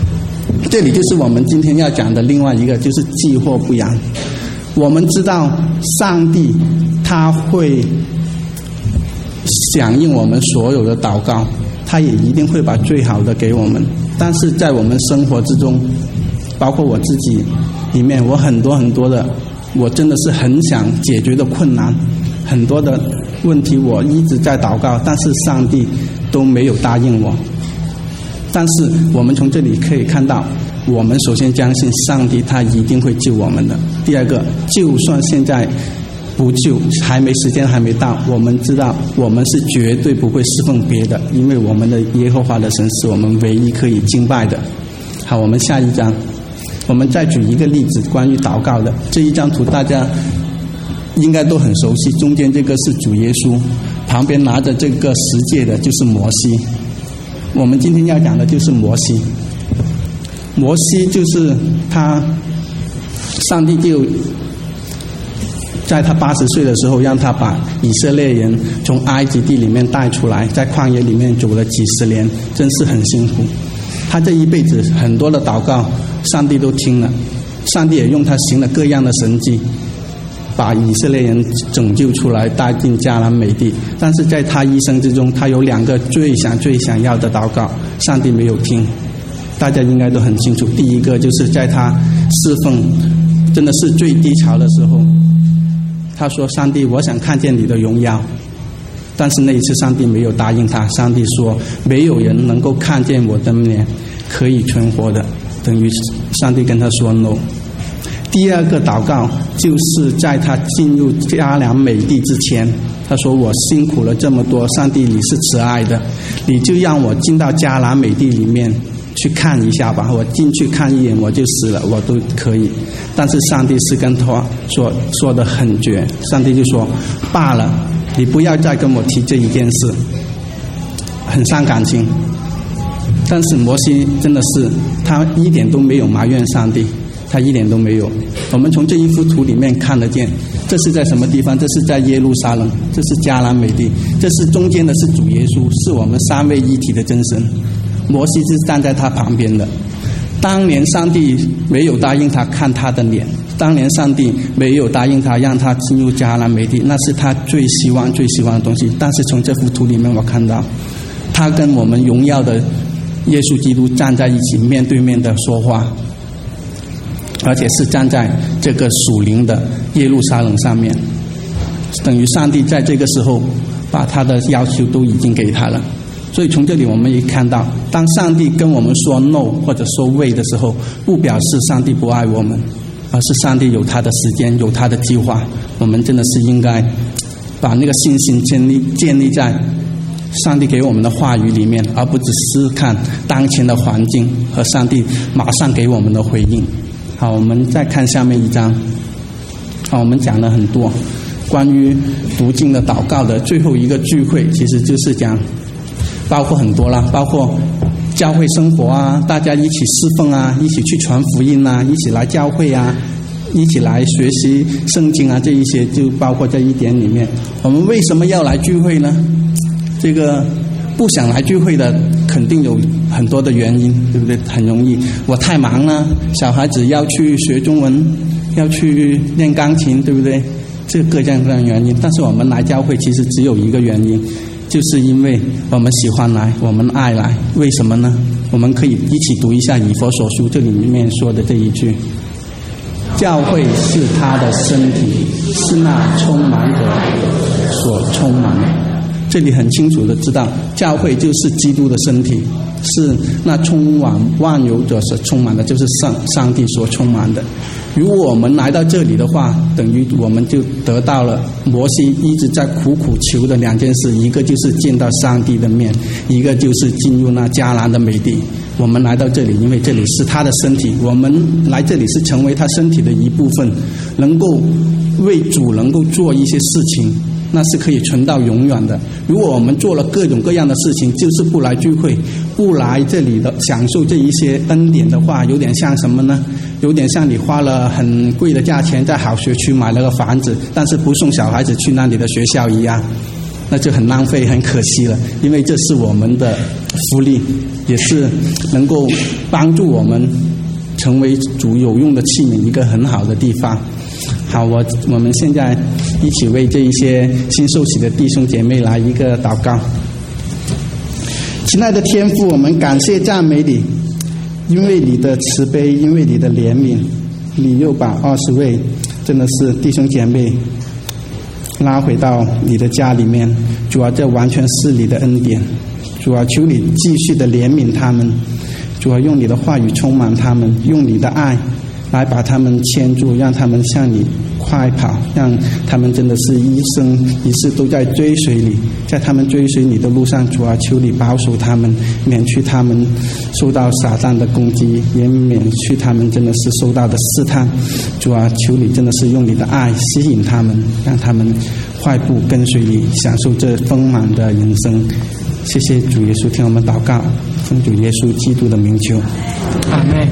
这里就是我们今天要讲的另外一个，就是既或不然。我们知道上帝他会响应我们所有的祷告，他也一定会把最好的给我们。但是在我们生活之中，包括我自己里面，我很多很多的，我真的是很想解决的困难，很多的问题我一直在祷告，但是上帝都没有答应我。但是我们从这里可以看到，我们首先相信上帝他一定会救我们的。第二个，就算现在不救，还没时间还没到，我们知道我们是绝对不会侍奉别的，因为我们的耶和华的神是我们唯一可以敬拜的。好，我们下一章，我们再举一个例子，关于祷告的。这一张图大家应该都很熟悉，中间这个是主耶稣，旁边拿着这个十诫的就是摩西。我们今天要讲的就是摩西。摩西就是他，上帝就在他八十岁的时候，让他把以色列人从埃及地里面带出来，在旷野里面走了几十年，真是很辛苦。他这一辈子很多的祷告，上帝都听了，上帝也用他行了各样的神迹，把以色列人拯救出来，带进迦南美地。但是在他一生之中，他有两个最想最想要的祷告，上帝没有听。大家应该都很清楚，第一个就是在他侍奉真的是最低潮的时候，他说：上帝，我想看见你的荣耀。但是那一次上帝没有答应他，上帝说没有人能够看见我的脸可以存活的，等于上帝跟他说 no。 第二个祷告就是在他进入迦南美地之前，他说：我辛苦了这么多，上帝你是慈爱的，你就让我进到迦南美地里面去看一下吧，我进去看一眼我就死了，我都可以。但是上帝是跟他说说得很绝，上帝就说罢了，你不要再跟我提这一件事，很伤感情。但是摩西真的是他一点都没有埋怨上帝，他一点都没有。我们从这一幅图里面看得见，这是在什么地方？这是在耶路撒冷，这是迦南美地，这是中间的是主耶稣，是我们三位一体的真神。摩西是站在他旁边的。当年上帝没有答应他看他的脸，当年上帝没有答应他让他进入迦南美地，那是他最希望最希望的东西。但是从这幅图里面我看到，他跟我们荣耀的耶稣基督站在一起，面对面的说话，而且是站在这个属灵的耶路撒冷上面，等于上帝在这个时候把他的要求都已经给他了。所以从这里我们也看到，当上帝跟我们说 no 或者说 wait 的时候，不表示上帝不爱我们，而是上帝有他的时间，有他的计划。我们真的是应该把那个信心建立建立在上帝给我们的话语里面，而不只是看当前的环境和上帝马上给我们的回应。好，我们再看下面一章。好，我们讲了很多关于读经的祷告的最后一个聚会，其实就是讲包括很多啦，包括教会生活啊，大家一起侍奉啊，一起去传福音啊，一起来教会啊，一起来学习圣经啊，这一些就包括在一点里面。我们为什么要来聚会呢？这个不想来聚会的肯定有很多的原因，对不对？很容易，我太忙了，小孩子要去学中文，要去练钢琴，对不对？这各样各样原因。但是我们来教会其实只有一个原因，就是因为我们喜欢来，我们爱来。为什么呢？我们可以一起读一下以弗所书这里面说的这一句：教会是他的身体，是那充满的所充满的。这里很清楚的知道，教会就是基督的身体，是那充满万有者所充满的，就是上上帝所充满的。如果我们来到这里的话，等于我们就得到了摩西一直在苦苦求的两件事，一个就是见到上帝的面，一个就是进入那迦南的美地。我们来到这里，因为这里是他的身体，我们来这里是成为他身体的一部分，能够为主能够做一些事情，那是可以存到永远的。如果我们做了各种各样的事情，就是不来聚会，不来这里的享受这一些恩典的话，有点像什么呢？有点像你花了很贵的价钱在好学区买了个房子，但是不送小孩子去那里的学校一样。 那就很浪费很可惜了，因为这是我们的福利，也是能够帮助我们成为主有用的器皿一个很好的地方。好，我我们现在一起为这一些新受洗的弟兄姐妹来一个祷告。亲爱的天父，我们感谢赞美你，因为你的慈悲，因为你的怜悯，你又把二十位真的是弟兄姐妹拉回到你的家里面。主啊，这完全是你的恩典。主啊，求你继续的怜悯他们。主啊，用你的话语充满他们，用你的爱来把他们牵住，让他们向你快跑，让他们真的是一生一世都在追随你。在他们追随你的路上，主啊，求你保守他们，免去他们受到撒旦的攻击，也免去他们真的是受到的试探。主啊，求你真的是用你的爱吸引他们，让他们快步跟随你，享受这丰满的人生。谢谢主耶稣，听我们祷告，奉主耶稣基督的名求，
阿们。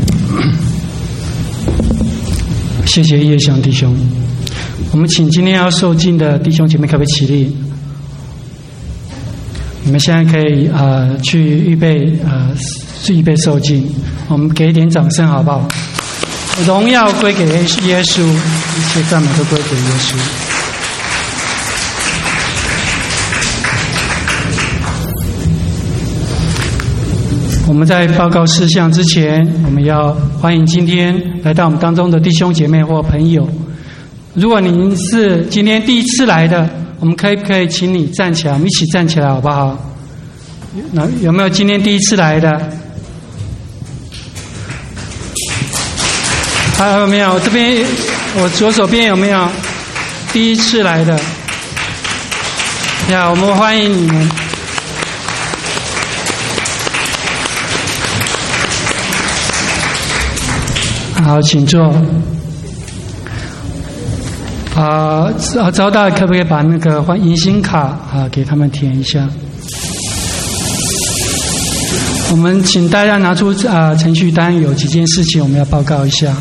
谢谢叶翔弟兄。我们请今天要受浸的弟兄姐妹可不可以起立？你们现在可以呃去预备呃预备受浸，我们给一点掌声好不好？荣耀归给耶稣，一切赞美都归给耶稣。我们在报告事项之前，我们要欢迎今天来到我们当中的弟兄姐妹或朋友。如果您是今天第一次来的，我们可以不可以请你站起来，我们一起站起来好不好？那有没有今天第一次来的？还有没有？这边我左手边有没有第一次来的？呀，我们欢迎你们。好，请坐。啊、呃，招待可不可以把那个欢迎新卡啊给他们填一下？我们请大家拿出啊、呃、程序单，有几件事情我们要报告一下。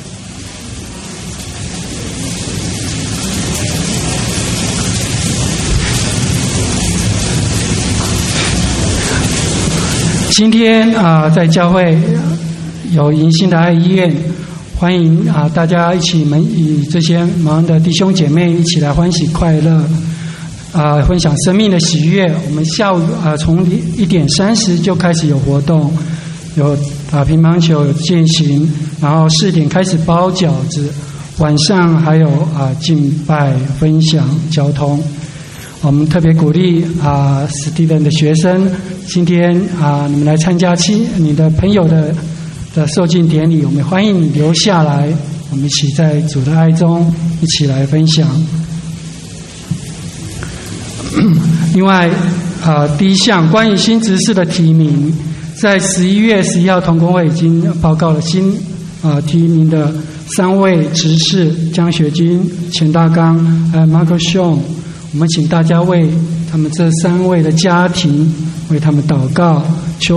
今天啊、呃，在教会有迎新的爱医院。欢迎啊！大家一起们与这些忙的弟兄姐妹一起来欢喜快乐，啊，分享生命的喜悦。我们下午啊，从一点三十就开始有活动，有啊乒乓球、有健行，然后四点开始包饺子，晚上还有啊敬拜、分享、交通。我们特别鼓励啊史蒂文的学生，今天啊你们来参加亲你的朋友的。的受浸典礼，我们欢迎你留下来，我们一起在主的爱中一起来分享。另外，呃，第一项关于新执事的提名，在十一月十一号同工会已经报告了新啊、呃、提名的三位执事：江学军、钱大刚还有 Marco Sean。我们请大家为他们这三位的家庭为他们祷告，求